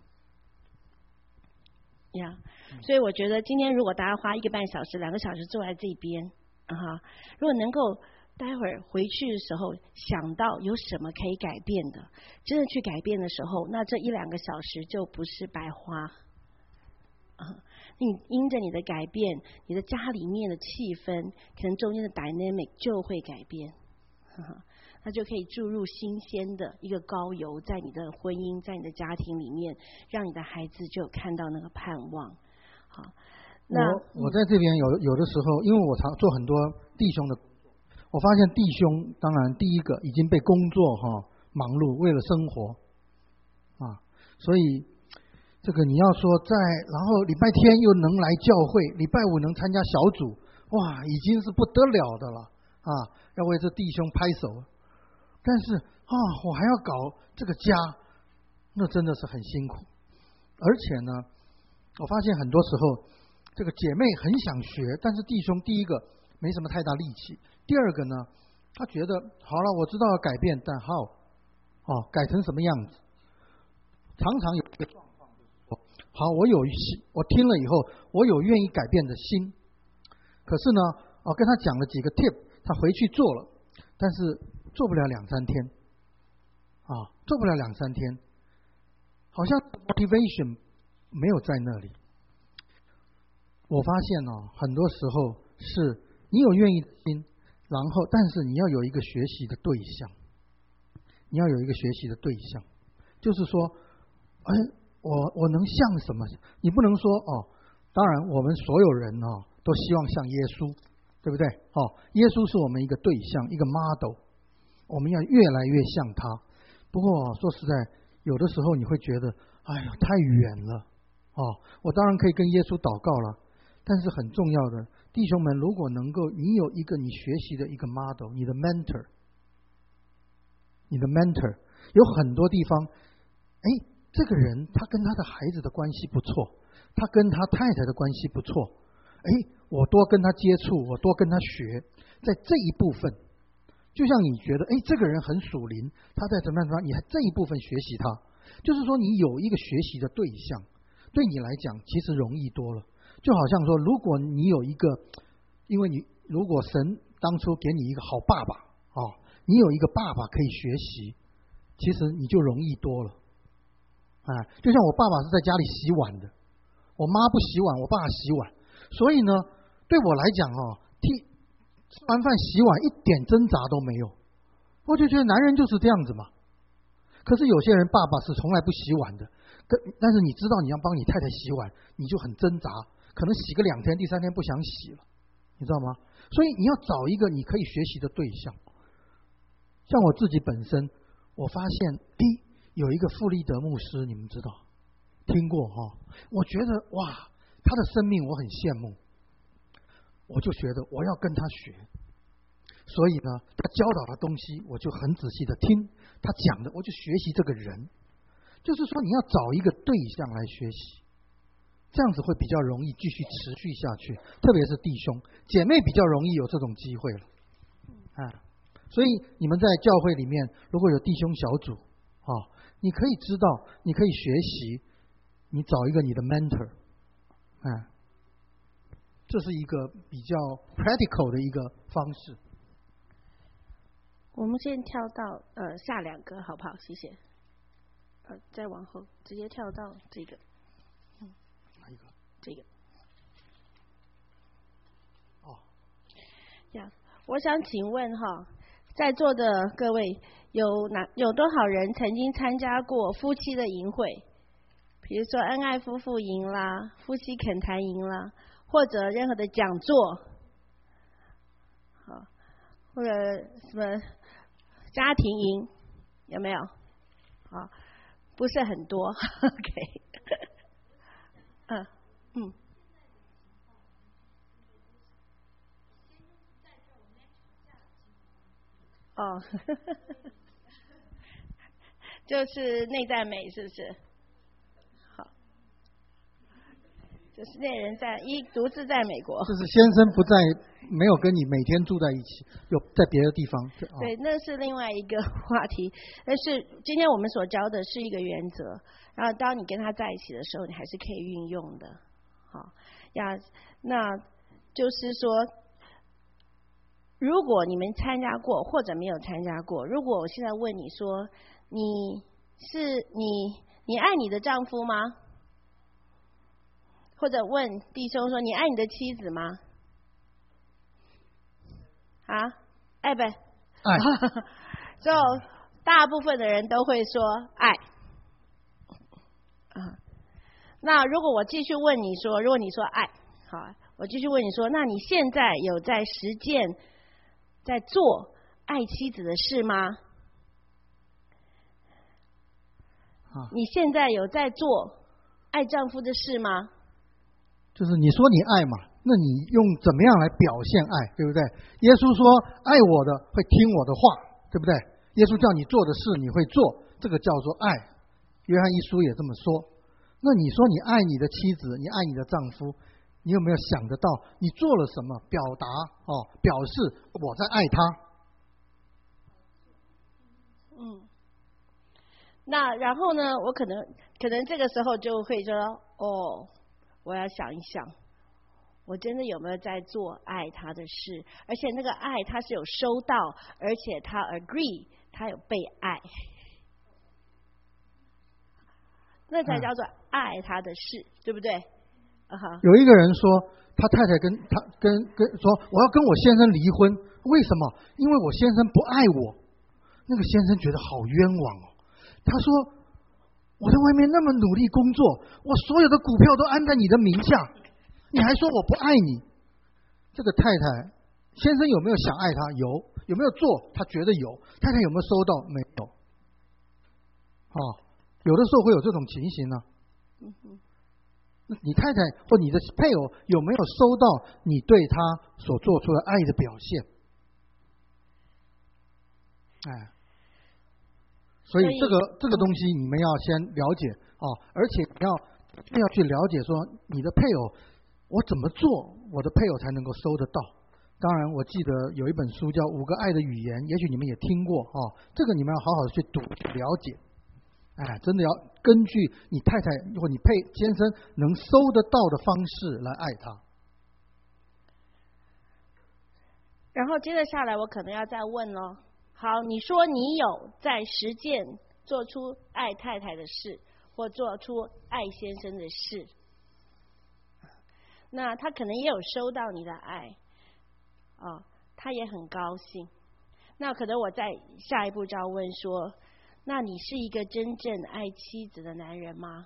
Speaker 1: 呀、yeah. 所以我觉得今天如果大家花一个半小时、两个小时坐在这边，啊哈，如果能够待会儿回去的时候想到有什么可以改变的，真的去改变的时候，那这一两个小时就不是白花。啊，你因着你的改变，你的家里面的气氛，可能中间的 dynamic 就会改变。呵呵，那就可以注入新鲜的一个膏油在你的婚姻，在你的家庭里面，让你的孩子就有看到那个盼望。好，那
Speaker 2: 我我在这边有有的时候，因为我常做很多弟兄的，我发现弟兄当然第一个已经被工作哈、哦、忙碌，为了生活啊，所以这个你要说在，然后礼拜天又能来教会，礼拜五能参加小组，哇，已经是不得了的了啊！要为这弟兄拍手。但是啊，我还要搞这个家，那真的是很辛苦。而且呢，我发现很多时候，这个姐妹很想学，但是弟兄第一个没什么太大力气，第二个呢，他觉得好了，我知道要改变，但 how 哦，改成什么样子？常常有一个状况就是说，好，我有我听了以后，我有愿意改变的心，可是呢，我跟他讲了几个 tip， 他回去做了，但是做不了两三天，啊，做不了两三天，好像 motivation 没有在那里。我发现哦，很多时候是你有愿意的心，然后但是你要有一个学习的对象，你要有一个学习的对象，就是说，哎，我我能像什么？你不能说哦，当然我们所有人哦都希望像耶稣，对不对？哦，耶稣是我们一个对象，一个 model。我们要越来越像他。不过说实在，有的时候你会觉得，哎呀，太远了哦。我当然可以跟耶稣祷告了，但是很重要的，弟兄们，如果能够你有一个你学习的一个 model， 你的 mentor， 你的 mentor， 有很多地方，哎，这个人他跟他的孩子的关系不错，他跟他太太的关系不错，哎，我多跟他接触，我多跟他学，在这一部分。就像你觉得，哎，这个人很属灵，他在怎么样怎么样，你还这一部分学习他，就是说你有一个学习的对象，对你来讲其实容易多了。就好像说，如果你有一个，因为你如果神当初给你一个好爸爸啊、哦，你有一个爸爸可以学习，其实你就容易多了。啊，就像我爸爸是在家里洗碗的，我妈不洗碗，我爸洗碗，所以呢，对我来讲哦，替吃完饭洗碗一点挣扎都没有，我就觉得男人就是这样子嘛。可是有些人爸爸是从来不洗碗的，但是你知道你要帮你太太洗碗，你就很挣扎，可能洗个两天，第三天不想洗了，你知道吗？所以你要找一个你可以学习的对象。像我自己本身，我发现，诶，有一个傅立德牧师，你们知道，听过哈、哦？我觉得哇，他的生命我很羡慕。我就觉得我要跟他学，所以呢，他教导的东西我就很仔细的听，他讲的我就学习这个人。就是说你要找一个对象来学习，这样子会比较容易继续持续下去，特别是弟兄姐妹比较容易有这种机会了啊。所以你们在教会里面如果有弟兄小组啊，你可以知道，你可以学习，你找一个你的 mentor 啊。这是一个比较 practical 的一个方式。
Speaker 1: 我们先跳到呃下两个好不好？谢谢。呃，再往后直接跳到这个。嗯，
Speaker 2: 哪一个？
Speaker 1: 这个。
Speaker 2: 哦。
Speaker 1: 呀，我想请问哈，在座的各位有哪有多少人曾经参加过夫妻的营会？比如说恩爱夫妇营啦，夫妻恳谈营啦。或者任何的讲座，好，或者什么家庭营，有没有？好，不是很多 ，OK， 嗯嗯哦，就是内在美，是不是？好，就是那人在一独自在美国，
Speaker 2: 就是先生不在，没有跟你每天住在一起，有在别的地方。
Speaker 1: 哦、对，那是另外一个话题。但是今天我们所教的是一个原则，然后当你跟他在一起的时候，你还是可以运用的。好，呀，那就是说。如果你们参加过或者没有参加过，如果我现在问你说，你是你你爱你的丈夫吗？或者问弟兄说，你爱你的妻子吗？啊，爱呗？
Speaker 2: 爱。
Speaker 1: 就大部分的人都会说爱。啊，那如果我继续问你说，如果你说爱，好，我继续问你说，那你现在有在实践？在做爱妻子的事吗？
Speaker 2: 啊，
Speaker 1: 你现在有在做爱丈夫的事吗？
Speaker 2: 就是你说你爱嘛，那你用怎么样来表现爱，对不对？耶稣说爱我的会听我的话，对不对？耶稣叫你做的事你会做，这个叫做爱。约翰一书也这么说。那你说你爱你的妻子，你爱你的丈夫，你有没有想得到你做了什么表达哦，表示我在爱他？
Speaker 1: 嗯，那然后呢，我可能可能这个时候就会说，哦，我要想一想，我真的有没有在做爱他的事？而且那个爱他是有收到，而且他 agree， 他有被爱，那才叫做爱他的事，嗯、对不对？
Speaker 2: 有一个人说，他太太跟他跟跟说，我要跟我先生离婚，为什么？因为我先生不爱我。那个先生觉得好冤枉哦。他说，我在外面那么努力工作，我所有的股票都安在你的名下，你还说我不爱你？这个太太，先生有没有想爱他？有。有没有做？他觉得有。太太有没有收到？没有。哦，有的时候会有这种情形呢、啊。嗯哼。你太太或你的配偶有没有收到你对他所做出的爱的表现？哎，所以这个这个东西你们要先了解哦，而且要要去了解说你的配偶，我怎么做我的配偶才能够收得到？当然，我记得有一本书叫《五个爱的语言》，也许你们也听过哦，这个你们要好好的去读去了解。哎，真的要根据你太太或你配先生能收得到的方式来爱他。
Speaker 1: 然后接着下来，我可能要再问咯。好，你说你有在实践做出爱太太的事，或做出爱先生的事，那他可能也有收到你的爱，哦，他也很高兴。那可能我在下一步就要问说，那你是一个真正爱妻子的男人吗？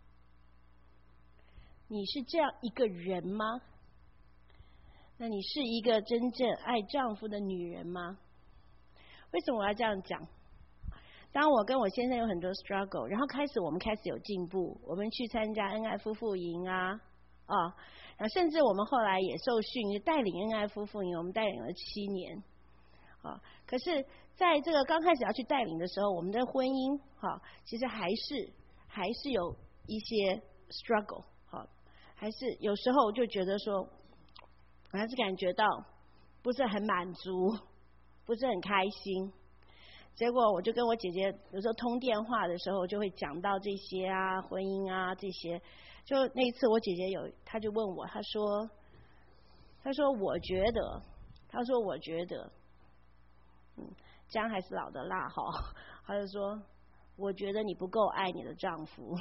Speaker 1: 你是这样一个人吗？那你是一个真正爱丈夫的女人吗？为什么我要这样讲？当我跟我先生有很多 struggle， 然后开始我们开始有进步，我们去参加恩爱夫妇营啊，啊，然后甚至我们后来也受训带领恩爱夫妇营，我们带领了七年，啊，可是在这个刚开始要去带领的时候，我们的婚姻，哈，其实还是还是有一些 struggle， 哈，还是有时候就觉得说，我还是感觉到不是很满足，不是很开心。结果我就跟我姐姐有时候通电话的时候，就会讲到这些啊，婚姻啊这些。就那一次我姐姐有，她就问我，她说，她说我觉得，她说我觉得，嗯，姜还是老的辣哈。她就说，我觉得你不够爱你的丈夫。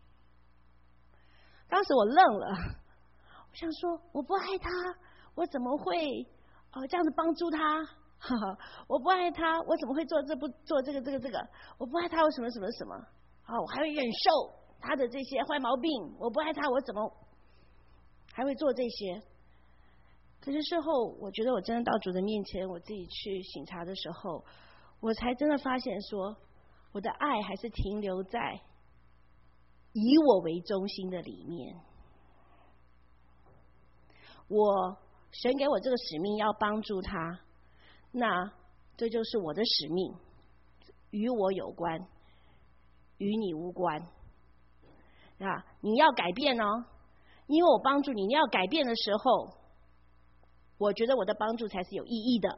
Speaker 1: 当时我愣了，我想说，我不爱他，我怎么会哦这样子帮助他？哈哈，我不爱他，我怎么会做这不做这个这个这个？我不爱他，我什么什么什么？啊，我还会忍受他的这些坏毛病。我不爱他，我怎么还会做这些？可是事后，我觉得我真的到主的面前，我自己去省察的时候，我才真的发现说，我的爱还是停留在以我为中心的里面。我神给我这个使命，要帮助他。那这就是我的使命，与我有关，与你无关啊！你要改变哦，因为我帮助你，你要改变的时候，我觉得我的帮助才是有意义的。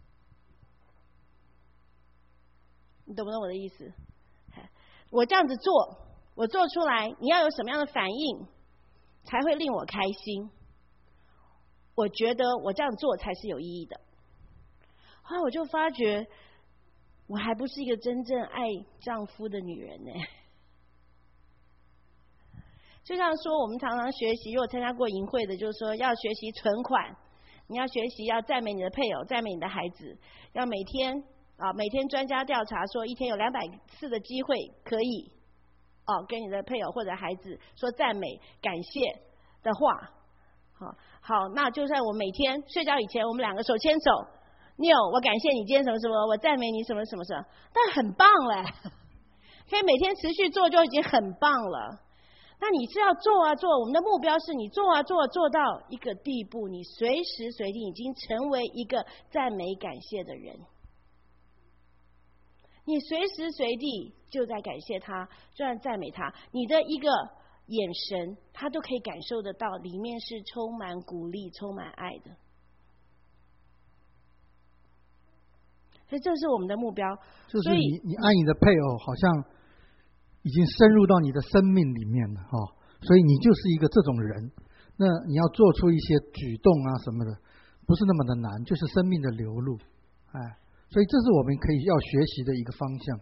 Speaker 1: 你懂不懂我的意思？我这样子做，我做出来，你要有什么样的反应，才会令我开心？我觉得我这样做才是有意义的。后来我就发觉，我还不是一个真正爱丈夫的女人呢。就像说，我们常常学习，如果参加过营会的，就是说要学习存款，你要学习要赞美你的配偶，赞美你的孩子，要每天啊，每天专家调查说，一天有两百次的机会可以哦，跟你的配偶或者孩子说赞美、感谢的话。好，好，那就算我每天睡觉以前，我们两个手牵手。Neil， 我感谢你今天什么什么，我赞美你什么什么什么，但很棒嘞，可以每天持续做就已经很棒了。那你是要做啊做，我们的目标是你做啊做，做到一个地步，你随时随地已经成为一个赞美感谢的人。你随时随地就在感谢他，就在赞美他，你的一个眼神，他都可以感受得到，里面是充满鼓励、充满爱的。所以这是我们的目标。
Speaker 2: 就是你你爱你的配偶，好像已经深入到你的生命里面了哈、哦，所以你就是一个这种人。那你要做出一些举动啊什么的，不是那么的难，就是生命的流露，哎，所以这是我们可以要学习的一个方向。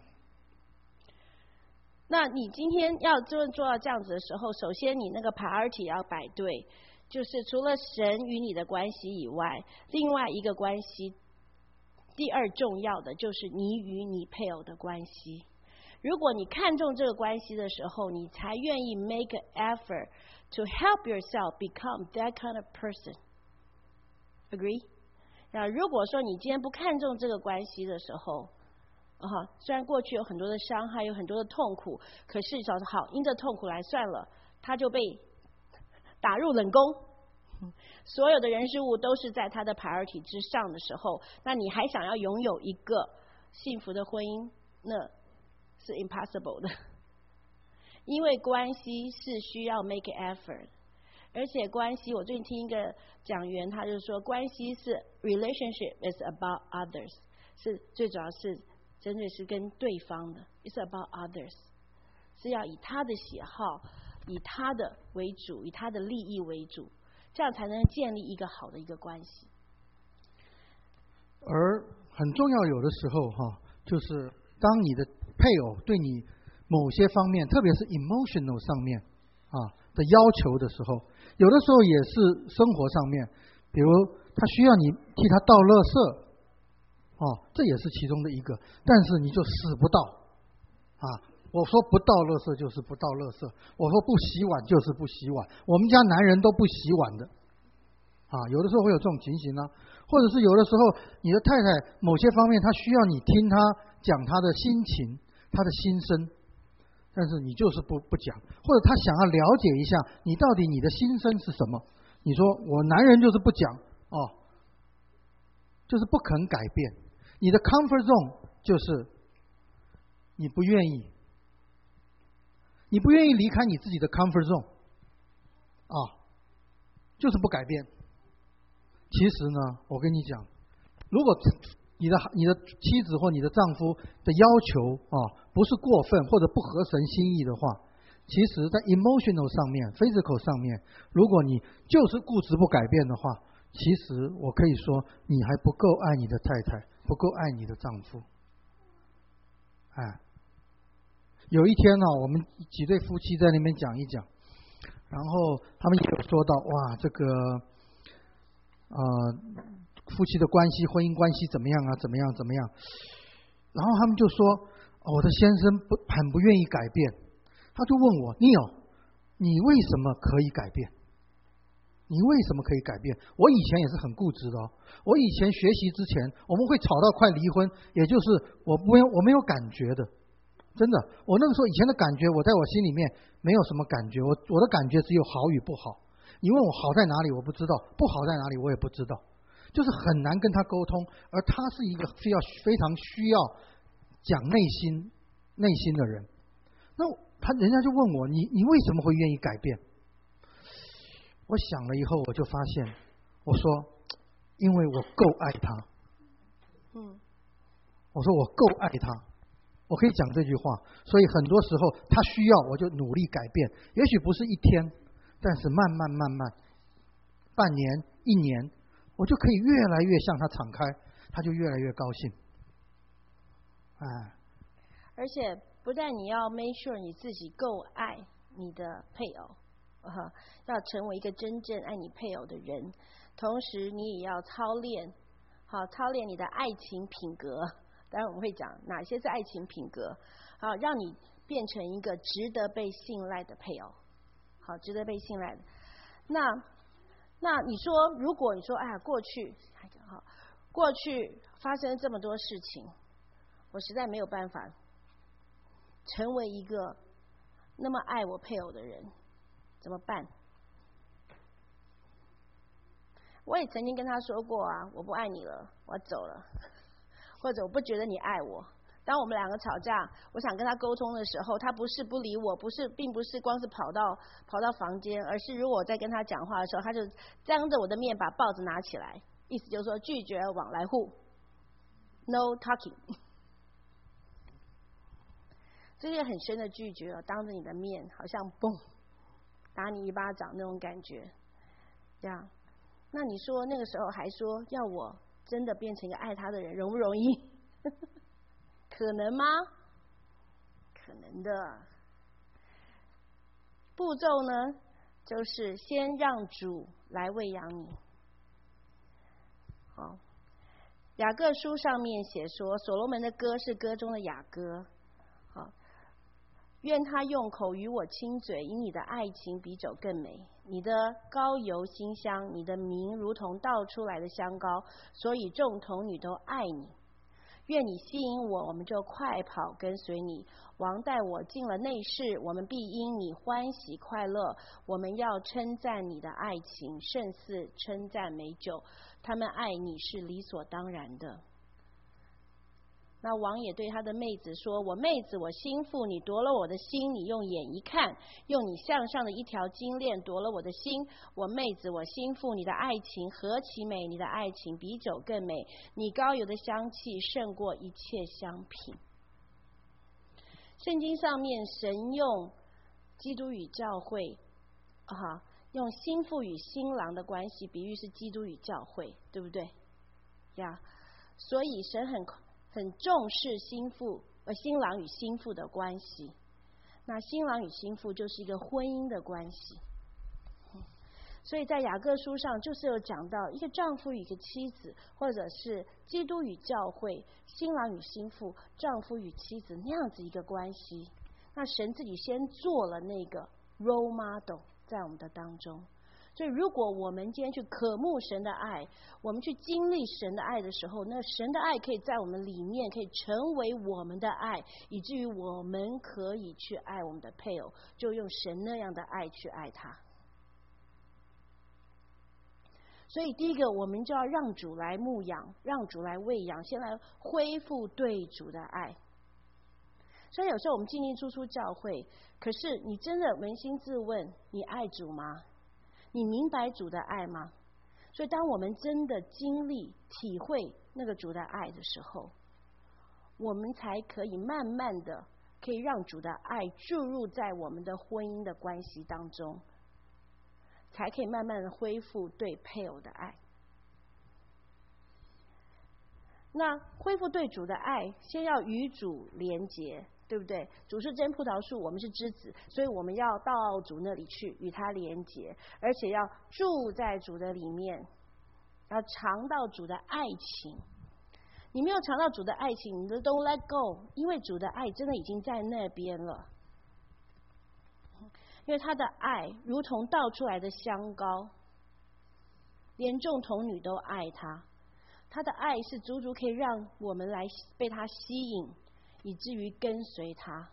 Speaker 1: 那你今天要做做到这样子的时候，首先你那个 priority 要摆对，就是除了神与你的关系以外，另外一个关系。第二重要的就是你与你配偶的关系。如果你看重这个关系的时候，你才愿意 make an effort to help yourself become that kind of person. Agree? 那如果说你今天不看重这个关系的时候，啊，虽然过去有很多的伤害，有很多的痛苦，可是找好因着痛苦来算了，他就被打入冷宫。所有的人事物都是在他的 priority 之上的时候，那你还想要拥有一个幸福的婚姻，那是 impossible 的。因为关系是需要 make effort， 而且关系，我最近听一个讲员，他就说，关系是 relationship is about others， 是最主要是针对是跟对方的 ，it's about others， 是要以他的喜好，以他的为主，以他的利益为主。这样才能建立一个好的一个关系。
Speaker 2: 而很重要，有的时候哈，就是当你的配偶对你某些方面，特别是 emotional 上面啊的要求的时候，有的时候也是生活上面，比如他需要你替他倒垃圾，哦，这也是其中的一个，但是你就死不倒啊。我说不倒垃圾就是不倒垃圾，我说不洗碗就是不洗碗，我们家男人都不洗碗的啊，有的时候会有这种情形呢、啊，或者是有的时候你的太太某些方面她需要你听她讲她的心情，她的心声，但是你就是不不讲，或者她想要了解一下你到底你的心声是什么，你说我男人就是不讲哦，就是不肯改变，你的 comfort zone 就是你不愿意。你不愿意离开你自己的 comfort zone 啊，就是不改变。其实呢，我跟你讲，如果你的你的妻子或你的丈夫的要求啊不是过分或者不合神心意的话，其实在 emotional 上面 physical 上面，如果你就是固执不改变的话，其实我可以说你还不够爱你的太太，不够爱你的丈夫。哎。有一天呢、啊，我们几对夫妻在那边讲一讲，然后他们也有说到，哇，这个呃夫妻的关系、婚姻关系怎么样啊？怎么样？怎么样？然后他们就说，哦、我的先生不很不愿意改变，他就问我 ，Neil， 你为什么可以改变？你为什么可以改变？我以前也是很固执的哦，我以前学习之前，我们会吵到快离婚，也就是我没有我没有感觉的。真的，我那个时候以前的感觉，我在我心里面没有什么感觉，我我的感觉只有好与不好。你问我好在哪里，我不知道；不好在哪里，我也不知道。 就是很难跟他沟通，而他是一个非要非常需要讲内心内心的人。那他人家就问我，你你为什么会愿意改变？我想了以后，我就发现，我说，因为我够爱他。
Speaker 1: 嗯，
Speaker 2: 我说我够爱他，我可以讲这句话。所以很多时候他需要，我就努力改变。也许不是一天，但是慢慢慢慢，半年一年，我就可以越来越向他敞开，他就越来越高兴。哎，
Speaker 1: 而且不但你要 make sure 你自己够爱你的配偶，啊，要成为一个真正爱你配偶的人，同时你也要操练，好操练你的爱情品格。当然我们会讲哪些是爱情品格，好让你变成一个值得被信赖的配偶，好值得被信赖的。那那你说，如果你说哎呀过去，好过去发生这么多事情，我实在没有办法成为一个那么爱我配偶的人，怎么办？我也曾经跟他说过啊，我不爱你了，我要走了，或者我不觉得你爱我。当我们两个吵架，我想跟他沟通的时候，他不是不理我，不是，并不是光是跑到跑到房间，而是如果我在跟他讲话的时候，他就当着我的面把报纸拿起来，意思就是说拒绝往来户 ，no talking。这是很深的拒绝了，当着你的面，好像嘣打你一巴掌那种感觉，这样。那你说那个时候还说要我真的变成一个爱他的人，容不容易？可能吗？可能的。步骤呢，就是先让主来喂养你。好，雅各书上面写说，所罗门的歌是歌中的雅歌。好，愿他用口与我亲嘴，因你的爱情比酒更美。你的膏油馨香，你的名如同倒出来的香膏，所以众童女都爱你。愿你吸引我，我们就快跑跟随你。王带我进了内室，我们必因你欢喜快乐。我们要称赞你的爱情，胜似称赞美酒。他们爱你是理所当然的。那王也对他的妹子说，我妹子，我心腹，你夺了我的心，你用眼一看，用你项上的一条金链夺了我的心。我妹子，我心腹，你的爱情何其美，你的爱情比酒更美，你膏油的香气胜过一切香品。圣经上面神用基督与教会啊，用心腹与新郎的关系比喻是基督与教会，对不对呀？所以神很很重视心腹呃新郎与心腹的关系。那新郎与心腹就是一个婚姻的关系。所以在雅各书上就是有讲到一个丈夫与一个妻子，或者是基督与教会，新郎与心腹，丈夫与妻子那样子一个关系。那神自己先做了那个 role model 在我们的当中。所以如果我们今天去渴慕神的爱，我们去经历神的爱的时候，那神的爱可以在我们里面可以成为我们的爱，以至于我们可以去爱我们的配偶，就用神那样的爱去爱他。所以第一个，我们就要让主来牧养，让主来喂养，先来恢复对主的爱。所以有时候我们进进出出教会，可是你真的扪心自问，你爱主吗？你明白主的爱吗？所以当我们真的经历体会那个主的爱的时候，我们才可以慢慢的可以让主的爱注入在我们的婚姻的关系当中，才可以慢慢的恢复对配偶的爱。那恢复对主的爱，先要与主连结，对不对？主是真葡萄树，我们是枝子，所以我们要到主那里去与他连结，而且要住在主的里面，要尝到主的爱情。你没有尝到主的爱情，你都 don't let go， 因为主的爱真的已经在那边了。因为他的爱如同倒出来的香膏，连众童女都爱他。他的爱是足足可以让我们来被他吸引，以至于跟随他，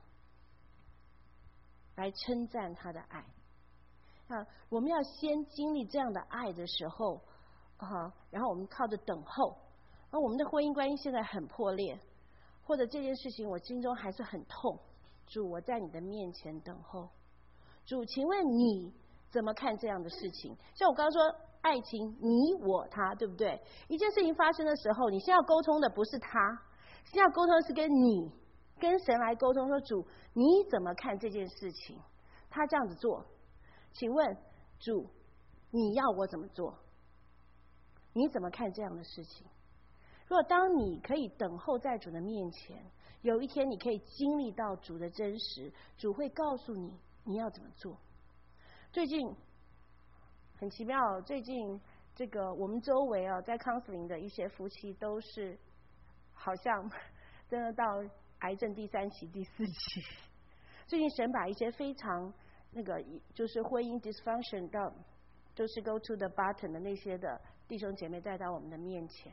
Speaker 1: 来称赞他的爱。啊，我们要先经历这样的爱的时候， 啊，然后我们靠着等候，而我们的婚姻关系现在很破裂，或者这件事情我心中还是很痛。主，我在你的面前等候。主，请问你怎么看这样的事情？像我刚刚说，爱情你我他，对不对？一件事情发生的时候，你先要沟通的不是他，先要沟通的是跟你，跟神来沟通，说主，你怎么看这件事情？他这样子做，请问主，你要我怎么做？你怎么看这样的事情？如果当你可以等候在主的面前，有一天你可以经历到主的真实，主会告诉你你要怎么做。最近很奇妙，最近这个我们周围啊，在康斯林的一些夫妻都是好像真的到癌症第三期、第四期。最近神把一些非常那个就是婚姻 dysfunction 到就是 go to the bottom 的那些的弟兄姐妹带到我们的面前。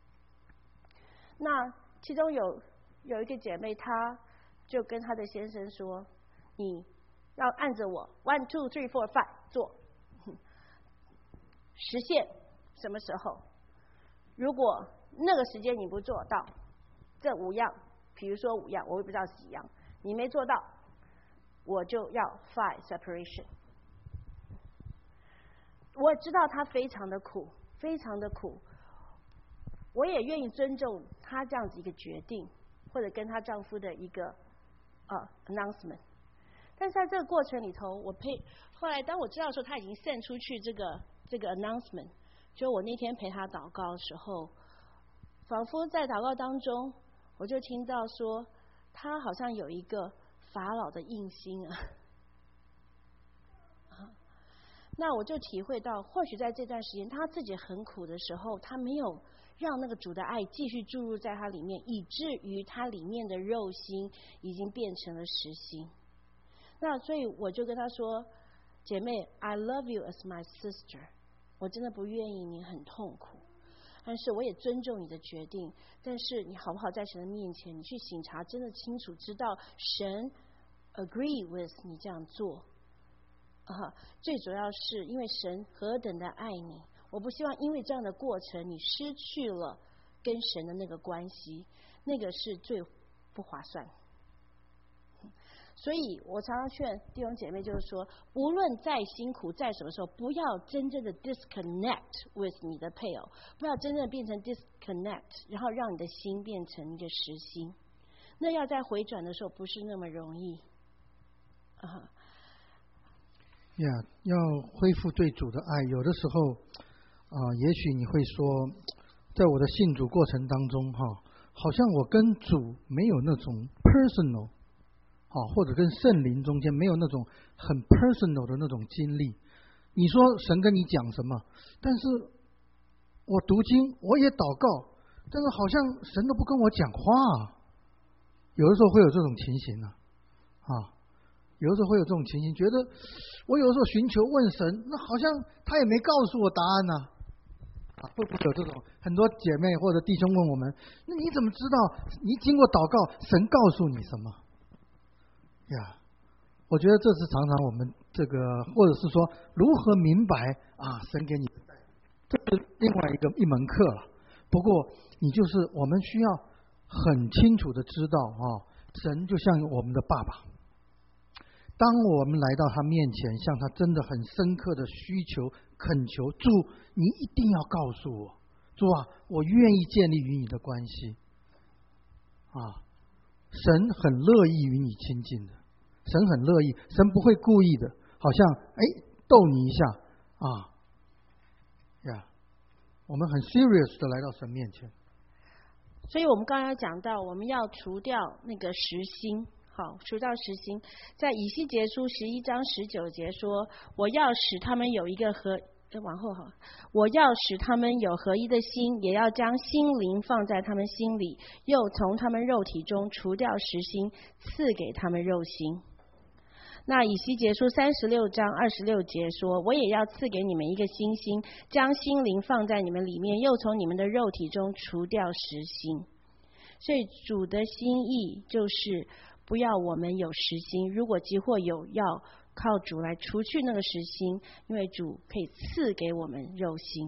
Speaker 1: 那其中有有一个姐妹，她就跟她的先生说：“你要按着我 one two three four five 做，实现什么时候？如果那个时间你不做到这五样，比如说五样，我也不知道是几样，你没做到，我就要 five separation。”我知道她非常的苦，非常的苦，我也愿意尊重她这样子一个决定，或者跟她丈夫的一个呃 announcement。但是在这个过程里头，我陪后来当我知道说她已经 send 出去这个这个 announcement， 就我那天陪她祷告的时候，仿佛在祷告当中，我就听到说她好像有一个法老的印心啊。那我就体会到，或许在这段时间他自己很苦的时候，他没有让那个主的爱继续注入在他里面，以至于他里面的肉心已经变成了实心。那所以我就跟他说：“姐妹 ，I love you as my sister， 我真的不愿意你很痛苦，但是我也尊重你的决定。但是你好不好在神的面前，你去省察，真的清楚知道神 agree with 你这样做。”啊，最主要是因为神何等的爱你，我不希望因为这样的过程你失去了跟神的那个关系，那个是最不划算。所以我常常劝弟兄姐妹，就是说，无论再辛苦，在什么时候，不要真正的 disconnect with 你的配偶，不要真正变成 disconnect， 然后让你的心变成一个实心。那要在回转的时候，不是那么容易。啊。
Speaker 2: 呀、yeah, 要恢复对主的爱，有的时候啊、呃，也许你会说，在我的信主过程当中，哈，好像我跟主没有那种 personal， 啊，或者跟圣灵中间没有那种很 personal 的那种经历。你说神跟你讲什么？但是我读经，我也祷告，但是好像神都不跟我讲话啊。有的时候会有这种情形啊，啊。有的时候会有这种情形，觉得我有的时候寻求问神，那好像他也没告诉我答案呢、啊。啊，会不会有这种很多姐妹或者弟兄问我们，那你怎么知道你经过祷告，神告诉你什么？呀，我觉得这是常常我们这个，或者是说如何明白啊，神给你，这是另外一个一门课了。不过你就是我们需要很清楚的知道啊，神就像我们的爸爸。当我们来到他面前，向他真的很深刻的需求恳求，主，你一定要告诉我，主啊，我愿意建立与你的关系啊！神很乐意与你亲近的，神很乐意，神不会故意的，好像哎逗你一下啊呀！我们很 serious 的来到神面前。
Speaker 1: 所以我们刚刚讲到，我们要除掉那个实心。好，除掉实心，在以西结书十一章十九节说：“我要使他们有一个合，往后哈，我要使他们有合一的心，也要将心灵放在他们心里，又从他们肉体中除掉实心，赐给他们肉心。”那以西结书三十六章二十六节说：“我也要赐给你们一个新心，将心灵放在你们里面，又从你们的肉体中除掉实心。”所以主的心意就是不要我们有实心，如果即或有，要靠主来除去那个实心，因为主可以赐给我们肉心。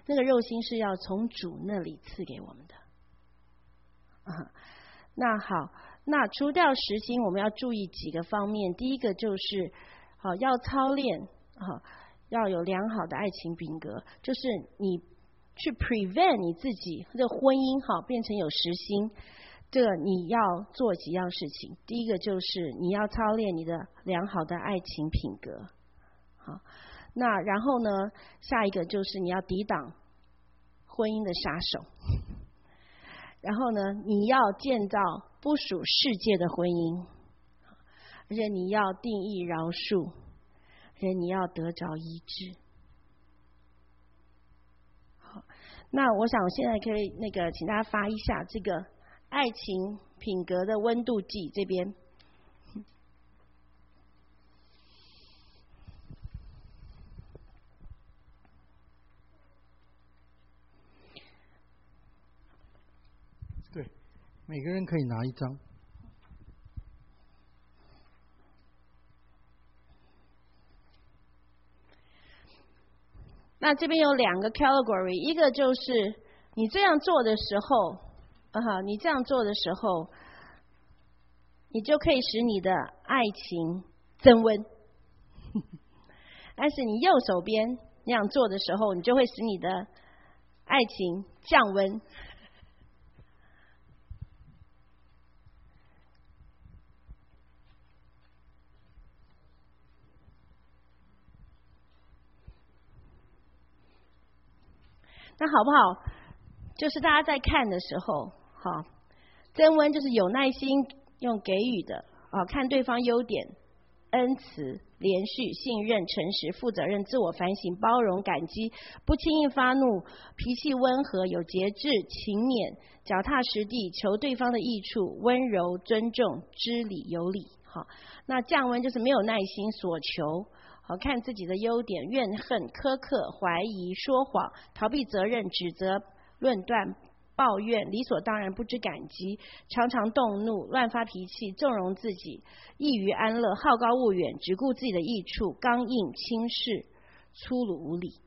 Speaker 1: 那个肉心是要从主那里赐给我们的。啊，那好，那除掉实心，我们要注意几个方面。第一个就是，好要操练，好要有良好的爱情品格，就是你去 prevent 你自己这个婚姻好变成有实心。这个你要做几样事情，第一个就是你要操练你的良好的爱情品格，好，那然后呢，下一个就是你要抵挡婚姻的杀手，然后呢，你要建造不属世界的婚姻，而且你要定义饶恕，而且你要得着医治。好，那我想我现在可以那个请大家发一下这个爱情品格的温度计这边。
Speaker 2: 对，每个人可以拿一张。
Speaker 1: 那这边有两个 category， 一个就是你这样做的时候，啊，你这样做的时候，你就可以使你的爱情增温。但是你右手边那样做的时候，你就会使你的爱情降温。那好不好？就是大家在看的时候，好，增温就是有耐心，用给予的啊，看对方优点，恩慈、连续、信任、诚实、负责任、自我反省、包容、感激，不轻易发怒，脾气温和，有节制、勤勉，脚踏实地，求对方的益处，温柔、尊重，知理有理。好，那降温就是没有耐心，所求。好，看自己的优点，怨恨、苛刻、怀疑、说谎、逃避责任、指责、论断、抱怨，理所当然，不知感激，常常动怒，乱发脾气，纵容自己，易于安乐，好高骛远，只顾自己的益处，刚硬、轻视、粗鲁无礼。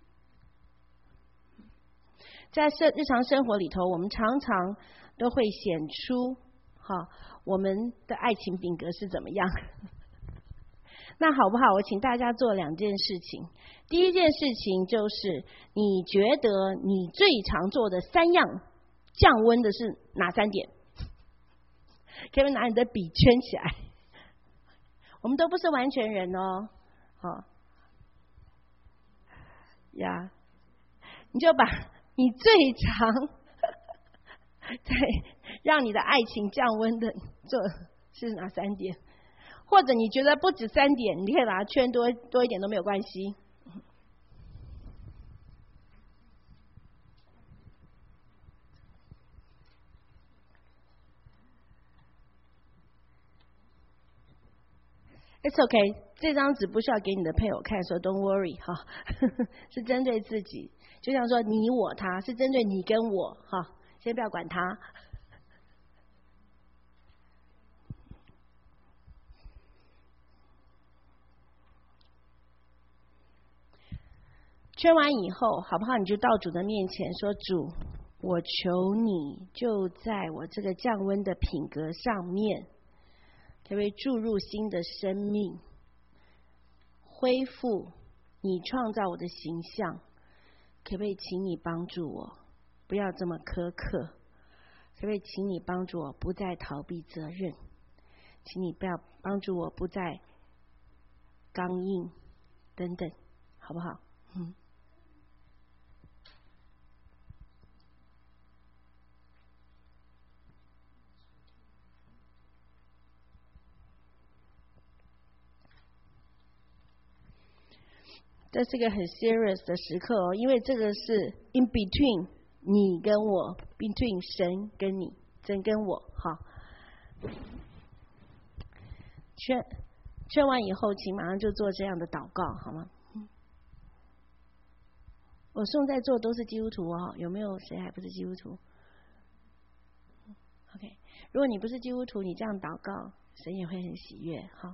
Speaker 1: 在生日常生活里头，我们常常都会显出哈我们的爱情品格是怎么样。那好不好？我请大家做两件事情。第一件事情就是，你觉得你最常做的三样降温的是哪三点？可以拿你的笔圈起来。我们都不是完全人哦，好呀，你就把你最常在让你的爱情降温的做是哪三点？或者你觉得不止三点，你可以把它圈多多一点都没有关系。It's okay， 这张纸不需要给你的配偶看，说 Don't worry 哈，是针对自己。就像说你我他，是针对你跟我哈，先不要管他。圈完以后，好不好？你就到主的面前说：“主，我求你就在我这个降温的品格上面，可不可以注入新的生命，恢复你创造我的形象？可不可以请你帮助我，不要这么苛刻？可不可以请你帮助我，不再逃避责任？请你不要帮助我，不再刚硬等等，好不好？嗯。”这是个很 serious 的时刻哦，因为这个是 in between 你跟我 ，between 神跟你，神跟我，好。圈圈完以后，请马上就做这样的祷告，好吗？我送在座都是基督徒哦，有没有谁还不是基督徒 ？OK， 如果你不是基督徒，你这样祷告，神也会很喜悦，好。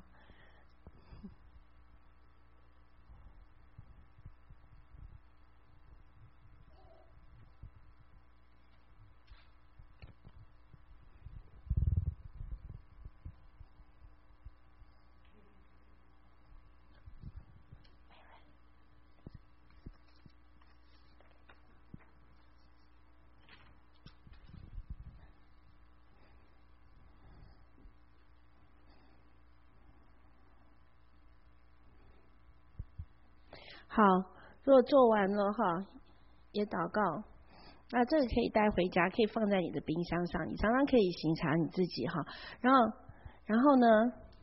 Speaker 1: 好，如果做完了哈，也祷告。那这个可以带回家，可以放在你的冰箱上，你常常可以省察你自己哈。然后，然后呢，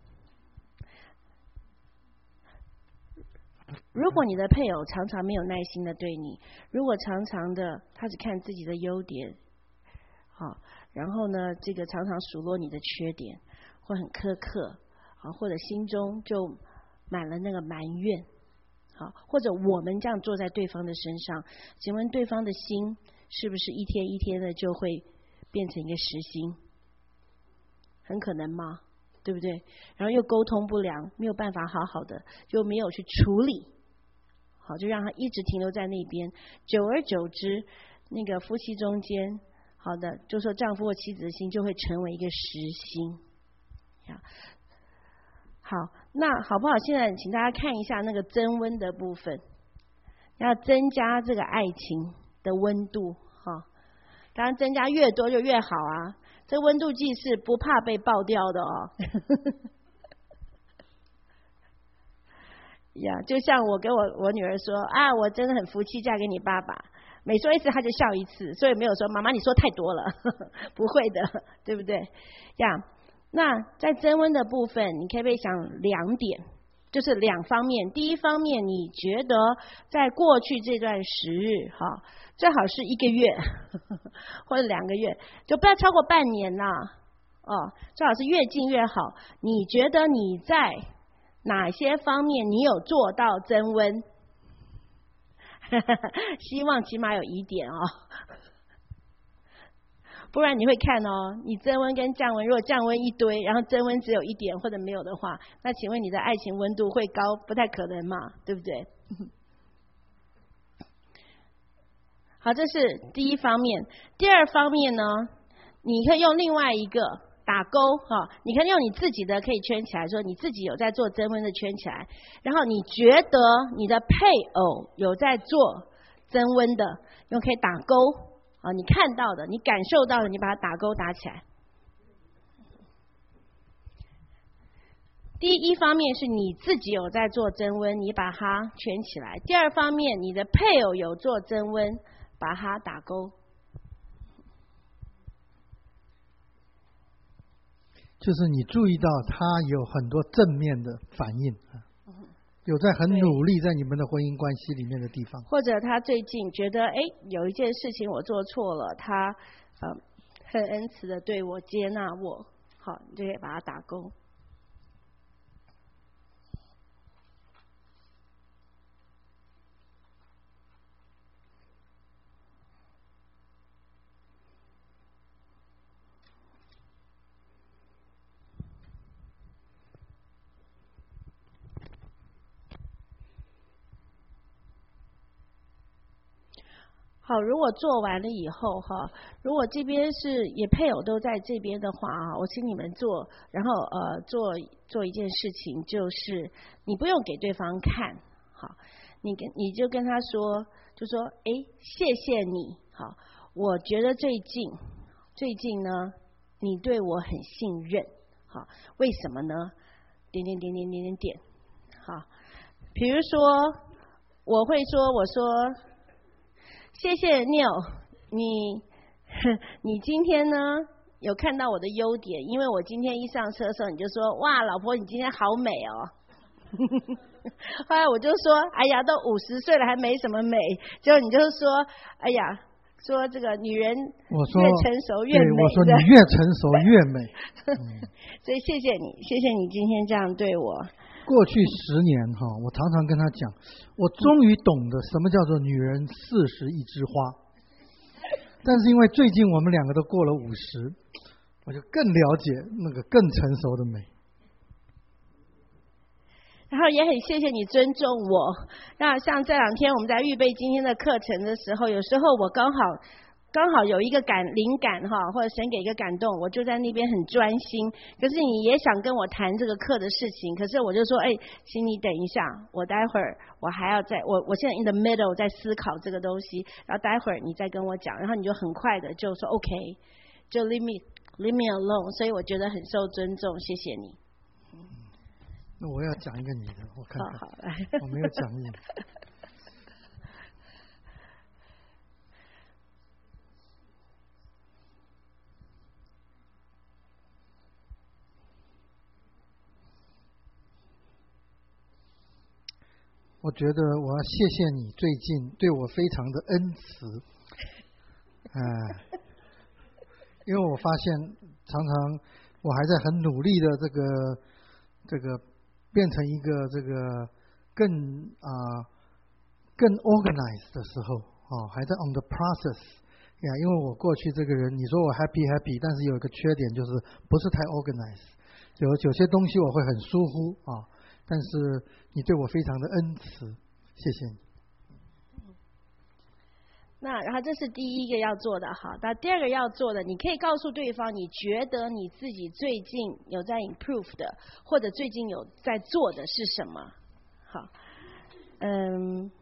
Speaker 1: 如果你的配偶常常没有耐心的对你，如果常常的他只看自己的优点，好，然后呢，这个常常数落你的缺点，或很苛刻，啊，或者心中就满了那个埋怨，好，或者我们这样坐在对方的身上，请问对方的心是不是一天一天的就会变成一个实心？很可能吗？对不对？然后又沟通不良，没有办法好好的，又没有去处理，好，就让他一直停留在那边。久而久之，那个夫妻中间，好的，就说丈夫或妻子的心就会成为一个实心。好，那好不好？现在请大家看一下那个增温的部分，要增加这个爱情的温度，哈，当然增加越多就越好啊。这温度计是不怕被爆掉的哦。呀，就像我跟我我女儿说啊，我真的很服气嫁给你爸爸，每说一次她就笑一次，所以没有说妈妈你说太多了，不会的，对不对？呀，那在增温的部分，你可以不可以想两点？就是两方面，第一方面，你觉得在过去这段时日，哈，最好是一个月或者两个月，就不要超过半年呐，哦，最好是越近越好。你觉得你在哪些方面你有做到增温？希望起码有一点哦。不然你会看哦，你增温跟降温，如果降温一堆，然后增温只有一点或者没有的话，那请问你的爱情温度会高？不太可能嘛，对不对？好，这是第一方面。第二方面呢，你可以用另外一个打勾哈，你可以用你自己的可以圈起来，说你自己有在做增温的圈起来，然后你觉得你的配偶有在做增温的，用可以打勾。啊，你看到的，你感受到的，你把它打勾打起来。第一方面是你自己有在做增温，你把它圈起来；第二方面，你的配偶有做增温，把它打勾。
Speaker 2: 就是你注意到他有很多正面的反应。有在很努力在你们的婚姻关系里面的地方，
Speaker 1: 或者他最近觉得哎有一件事情我做错了，他呃很恩慈的对我接纳我，好，你就可以把它打勾。好，如果做完了以后哈，如果这边是也配偶都在这边的话啊，我请你们做，然后呃做做一件事情，就是你不用给对方看，好，你跟你就跟他说，就说哎谢谢你，好，我觉得最近最近呢，你对我很信任，好，为什么呢？点点点点点点点，好，比如说我会说，我说。谢谢 Neil， 你你今天呢有看到我的优点，因为我今天一上车的时候你就说哇老婆你今天好美哦，后来我就说哎呀都五十岁了还没什么美，结果你就说哎呀说这个女人越成熟越美，
Speaker 2: 我说你越成熟越美，
Speaker 1: 嗯、所以谢谢你，谢谢你今天这样对我。
Speaker 2: 过去十年哈，我常常跟他讲，我终于懂得什么叫做女人四十一枝花。但是因为最近我们两个都过了五十，我就更了解那个更成熟的美。
Speaker 1: 然后也很谢谢你尊重我。那像这两天我们在预备今天的课程的时候，有时候我刚好。刚好有一个感灵感哈，或者神给一个感动，我就在那边很专心。可是你也想跟我谈这个课的事情，可是我就说，哎，请你等一下，我待会儿我还要在，我我现在 in the middle 在思考这个东西，然后待会儿你再跟我讲，然后你就很快的就说 OK， 就 leave me leave me alone， 所以我觉得很受尊重，谢谢你。
Speaker 2: 那我要讲一个你的，我看看，
Speaker 1: 好好来，
Speaker 2: 我没有讲你。 我觉得我要谢谢你最近对我非常的恩慈，哎、呃，因为我发现常常我还在很努力的这个这个变成一个这个更啊、呃、更 organized 的时候，哦，还在 on the process 呀，因为我过去这个人，你说我 happy happy， 但是有一个缺点就是不是太 organized， 有有些东西我会很疏忽啊，但是你对我非常的恩慈，谢谢你。
Speaker 1: 那然后这是第一个要做的哈，那第二个要做的，你可以告诉对方你觉得你自己最近有在 improve 的，或者最近有在做的是什么。好，嗯，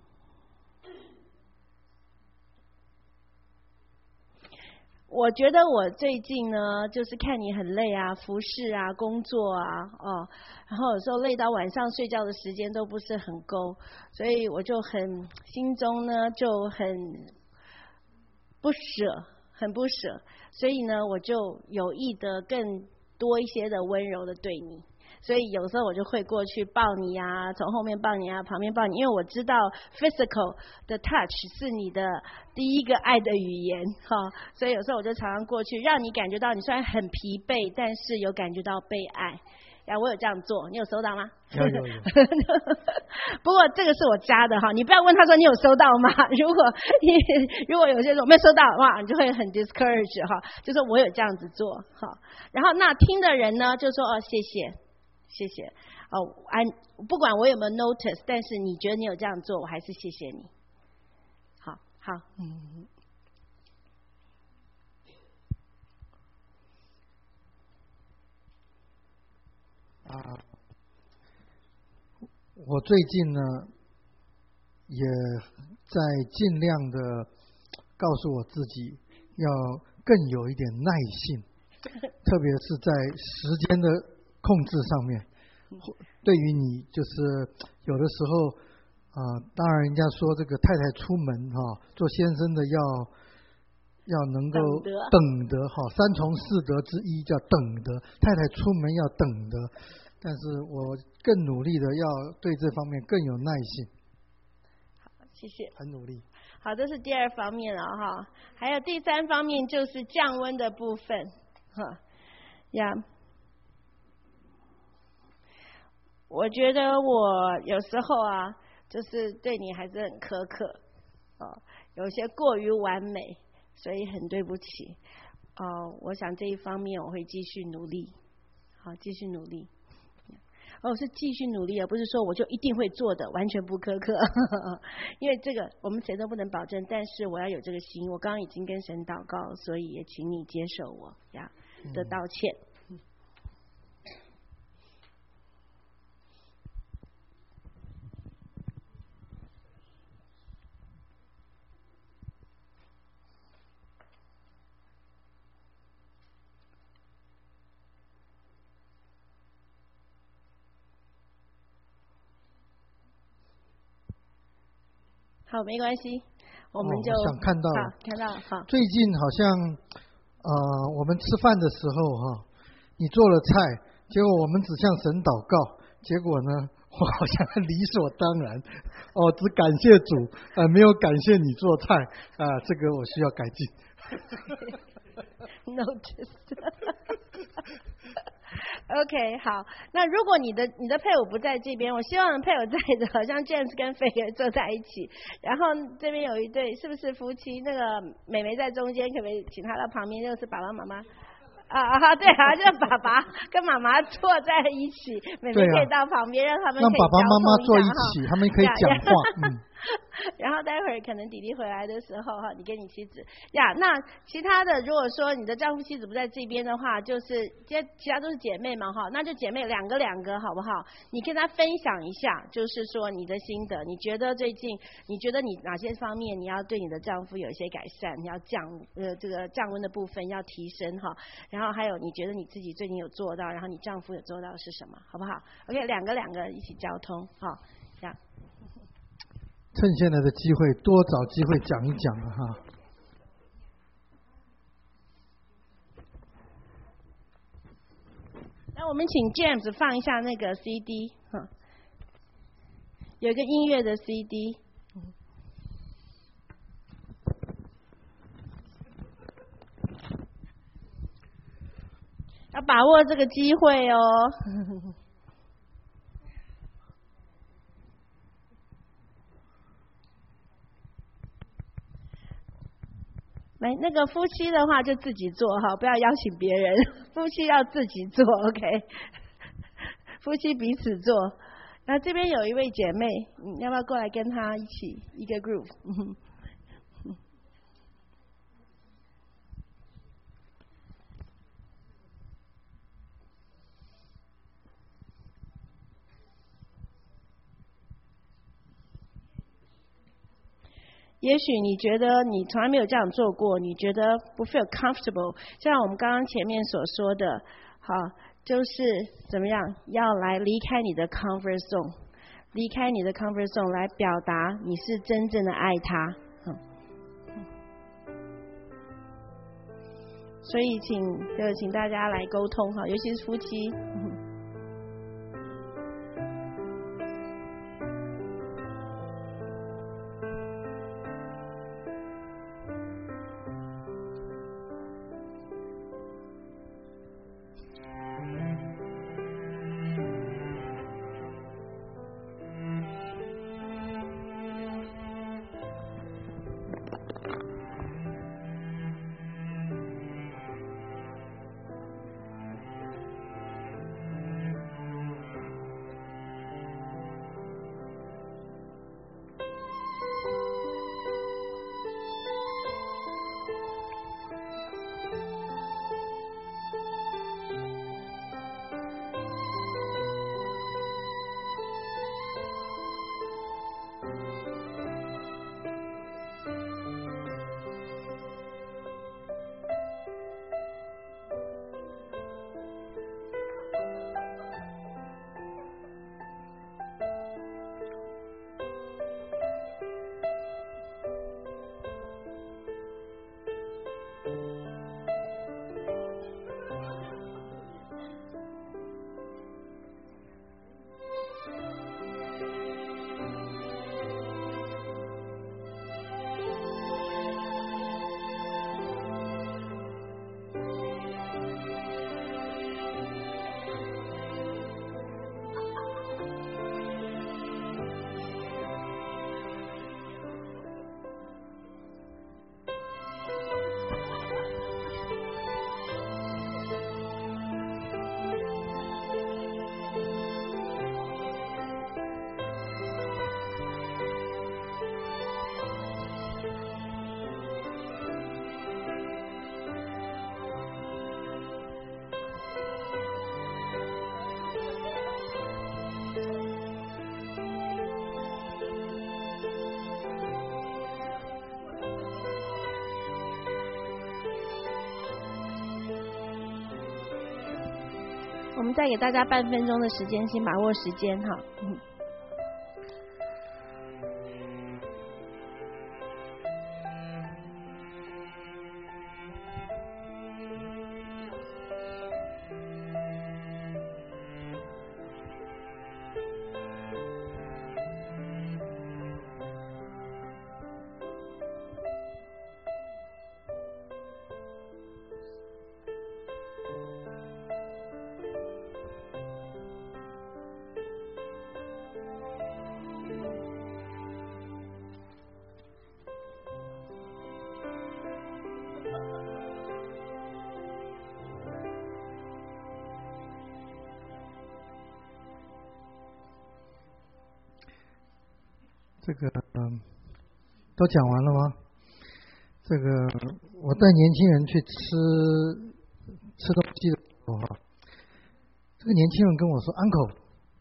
Speaker 1: 我觉得我最近呢，就是看你很累啊，服侍啊，工作啊，哦，然后有时候累到晚上睡觉的时间都不是很够，所以我就很心中呢就很不舍，很不舍，所以呢，我就有意的更多一些的温柔的对你，所以有时候我就会过去抱你啊，从后面抱你啊，旁边抱你，因为我知道 physical 的 touch 是你的第一个爱的语言，哈，所以有时候我就常常过去，让你感觉到你虽然很疲惫，但是有感觉到被爱。呀，我有这样做，你有收到吗？
Speaker 2: 有有有。
Speaker 1: 不过这个是我加的哈，你不要问他说你有收到吗？如果你如果有些人没收到哇，你就会很 discourage 哈，就说我有这样子做哈。然后那听的人呢，就说哦谢谢谢谢哦，安不管我有没有 notice， 但是你觉得你有这样做，我还是谢谢你。好好嗯。
Speaker 2: 啊，我最近呢，也在尽量的告诉我自己，要更有一点耐性，特别是在时间的控制上面。对于你，就是有的时候啊、呃，当然人家说这个太太出门哈、哦，做先生的要要能够等得哈，三从四德之一叫等得，太太出门要等得，但是我更努力的要对这方面更有耐性。
Speaker 1: 好，谢谢。
Speaker 2: 很努力。
Speaker 1: 好，这是第二方面了哈，还有第三方面就是降温的部分，哈呀。我觉得我有时候啊，就是对你还是很苛刻，哦，有些过于完美。所以很对不起，哦，我想这一方面我会继续努力，好，继续努力。哦，是继续努力，而不是说我就一定会做的，完全不苛刻。因为这个我们谁都不能保证，但是我要有这个心。我刚刚已经跟神祷告，所以也请你接受我呀的道歉。嗯好，没关系，我们就、
Speaker 2: 哦、我想看到
Speaker 1: 好看到好。
Speaker 2: 最近好像呃，我们吃饭的时候哈、哦，你做了菜，结果我们只向神祷告，结果呢，我好像理所当然哦，只感谢主，呃，没有感谢你做菜啊、呃，这个我需要改进。
Speaker 1: Notice OK， 好，那如果你的你的配偶不在这边，我希望配偶在的，好像 James 跟菲儿坐在一起，然后这边有一对是不是夫妻？那个妹妹在中间，可不可以请她到旁边？就是爸爸妈妈啊啊，对啊，就爸爸跟妈妈坐在一起，妹妹可以到旁边，
Speaker 2: 啊、
Speaker 1: 让他们
Speaker 2: 让爸爸妈妈坐一起，他们可以讲话。嗯
Speaker 1: 然后待会儿可能弟弟回来的时候哈，你跟你妻子呀，那其他的如果说你的丈夫妻子不在这边的话，就是其其他都是姐妹嘛哈，那就姐妹两个两个好不好？你跟他分享一下，就是说你的心得，你觉得最近你觉得你哪些方面你要对你的丈夫有一些改善，你要降呃这个降温的部分要提升哈，然后还有你觉得你自己最近有做到，然后你丈夫有做到是什么，好不好 ？OK， 两个两个一起交通哈，这样。
Speaker 2: 趁现在的机会，多找机会讲一讲了哈。
Speaker 1: 那我们请 James 放一下那个 C D 哈。 有一个音乐的 C D。要把握这个机会哦。来，那个夫妻的话就自己做哈，不要邀请别人。夫妻要自己做 ，OK。夫妻彼此做。那这边有一位姐妹，你要不要过来跟她一起一个 group？ 也许你觉得你从来没有这样做过，你觉得不 feel comfortable， 就像我们刚刚前面所说的，好，就是怎么样，要来离开你的 comfort zone， 离开你的 comfort zone 来表达你是真正的爱他。所以请就请大家来沟通哈，尤其是夫妻。我们再给大家半分钟的时间，请把握时间哈。嗯。
Speaker 2: 这个嗯，都讲完了吗？这个我带年轻人去吃吃东西的时候哈，这个年轻人跟我说 ，uncle，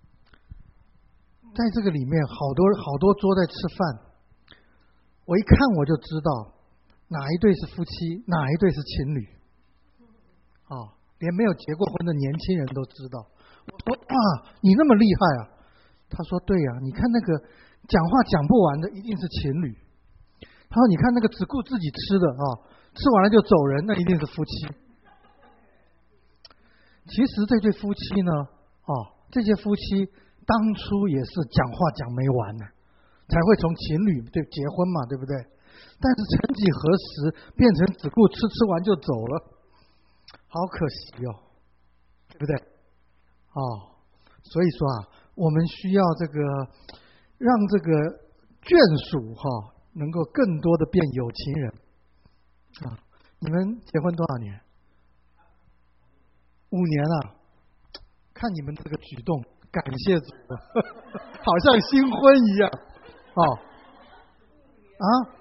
Speaker 2: 在这个里面好多好多桌在吃饭，我一看我就知道哪一对是夫妻，哪一对是情侣，啊，连没有结过婚的年轻人都知道。我说啊，你那么厉害啊？他说对呀、啊，你看那个。讲话讲不完的一定是情侣。他说：“你看那个只顾自己吃的啊，吃完了就走人，那一定是夫妻。”其实这对夫妻呢，啊，这些夫妻当初也是讲话讲没完呢，才会从情侣对结婚嘛，对不对？但是曾几何时变成只顾吃，吃完就走了，好可惜哦，对不对？哦，所以说啊，我们需要这个让这个眷属哈、哦，能够更多的变有情人啊。你们结婚多少年？五年了。看你们这个举动，感谢主，好像新婚一样哦啊，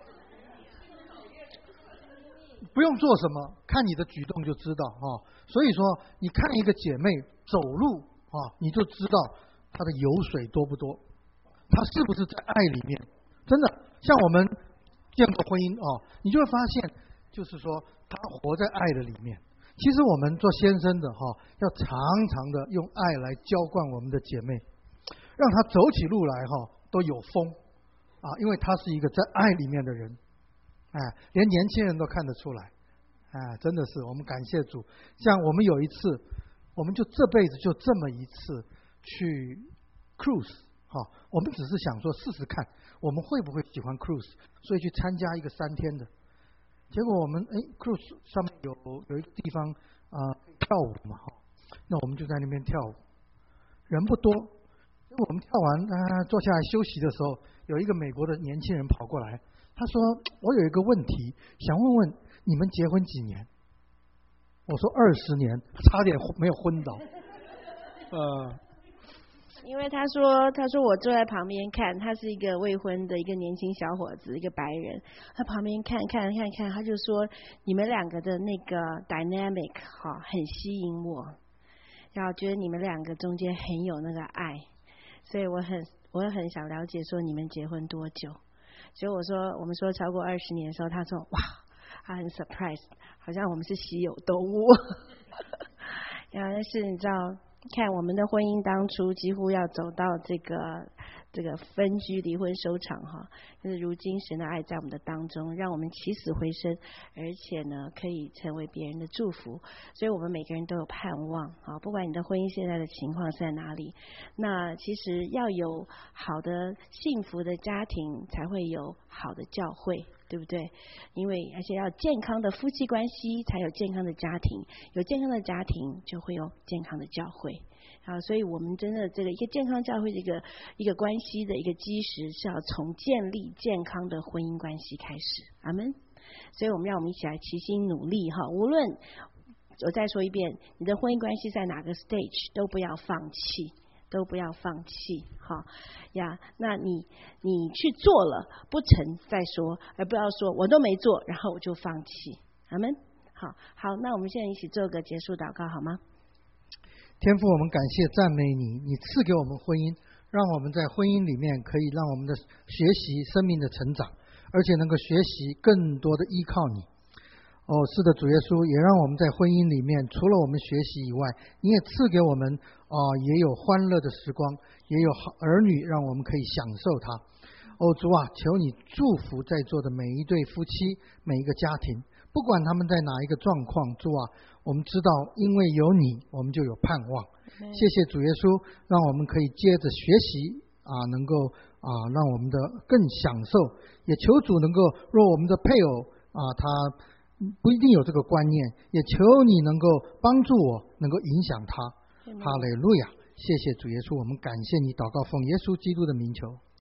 Speaker 2: 不用做什么，看你的举动就知道哦。所以说，你看一个姐妹走路啊，你就知道她的油水多不多，她是不是在爱里面。真的，像我们见过婚姻哦，你就会发现，就是说她活在爱的里面。其实我们做先生的哈，要常常的用爱来浇灌我们的姐妹，让她走起路来哈都有风啊，因为她是一个在爱里面的人，哎，连年轻人都看得出来，哎，真的是我们感谢主。像我们有一次，我们就这辈子就这么一次去 cruise 哈，我们只是想说试试看，我们会不会喜欢 cruise， 所以去参加一个三天的。结果我们哎 ，cruise 上面有有一个地方啊、呃、跳舞嘛，那我们就在那边跳舞，人不多。结果我们跳完啊、呃，坐下来休息的时候，有一个美国的年轻人跑过来，他说：“我有一个问题，想问问你们结婚几年？”我说：“二十年，差点没有昏倒。”呃。
Speaker 1: 因为他说，他说我坐在旁边看，他是一个未婚的一个年轻小伙子，一个白人，他旁边看看看看，他就说你们两个的那个 dynamic 哈很吸引我，然后觉得你们两个中间很有那个爱，所以我很我很想了解说你们结婚多久。所以我说我们说超过二十年的时候，他说哇，他很 surprise， 好像我们是稀有动物。然后是你知道。看我们的婚姻当初几乎要走到这个这个分居离婚收场哈，就是如今神的爱在我们的当中，让我们起死回生，而且呢可以成为别人的祝福，所以我们每个人都有盼望啊，不管你的婚姻现在的情况是在哪里，那其实要有好的幸福的家庭，才会有好的教会，对不对？因为而且要健康的夫妻关系，才有健康的家庭，有健康的家庭就会有健康的教会啊。所以我们真的这个一个健康教会的一个一个关系的一个基石，是要从建立健康的婚姻关系开始。阿们。所以我们让我们一起来齐心努力哈，无论我再说一遍，你的婚姻关系在哪个 stage 都不要放弃。都不要放弃，哈呀！那你你去做了不成再说，而不要说我都没做，然后我就放弃。阿们。好，好，那我们现在一起做个结束祷告，好吗？
Speaker 2: 天父，我们感谢赞美你，你赐给我们婚姻，让我们在婚姻里面可以让我们的学习生命的成长，而且能够学习更多的依靠你。哦，是的，主耶稣也让我们在婚姻里面，除了我们学习以外，你也赐给我们啊、呃，也有欢乐的时光，也有儿女，让我们可以享受它。哦，主啊，求你祝福在座的每一对夫妻，每一个家庭，不管他们在哪一个状况，主啊，我们知道，因为有你，我们就有盼望。谢谢主耶稣，让我们可以接着学习啊，能够啊，让我们的更享受。也求主能够，若我们的配偶啊，他不一定有这个观念，也求你能够帮助我，能够影响他。哈利路亚！谢谢主耶稣，我们感谢你，祷告奉耶稣基督的名求。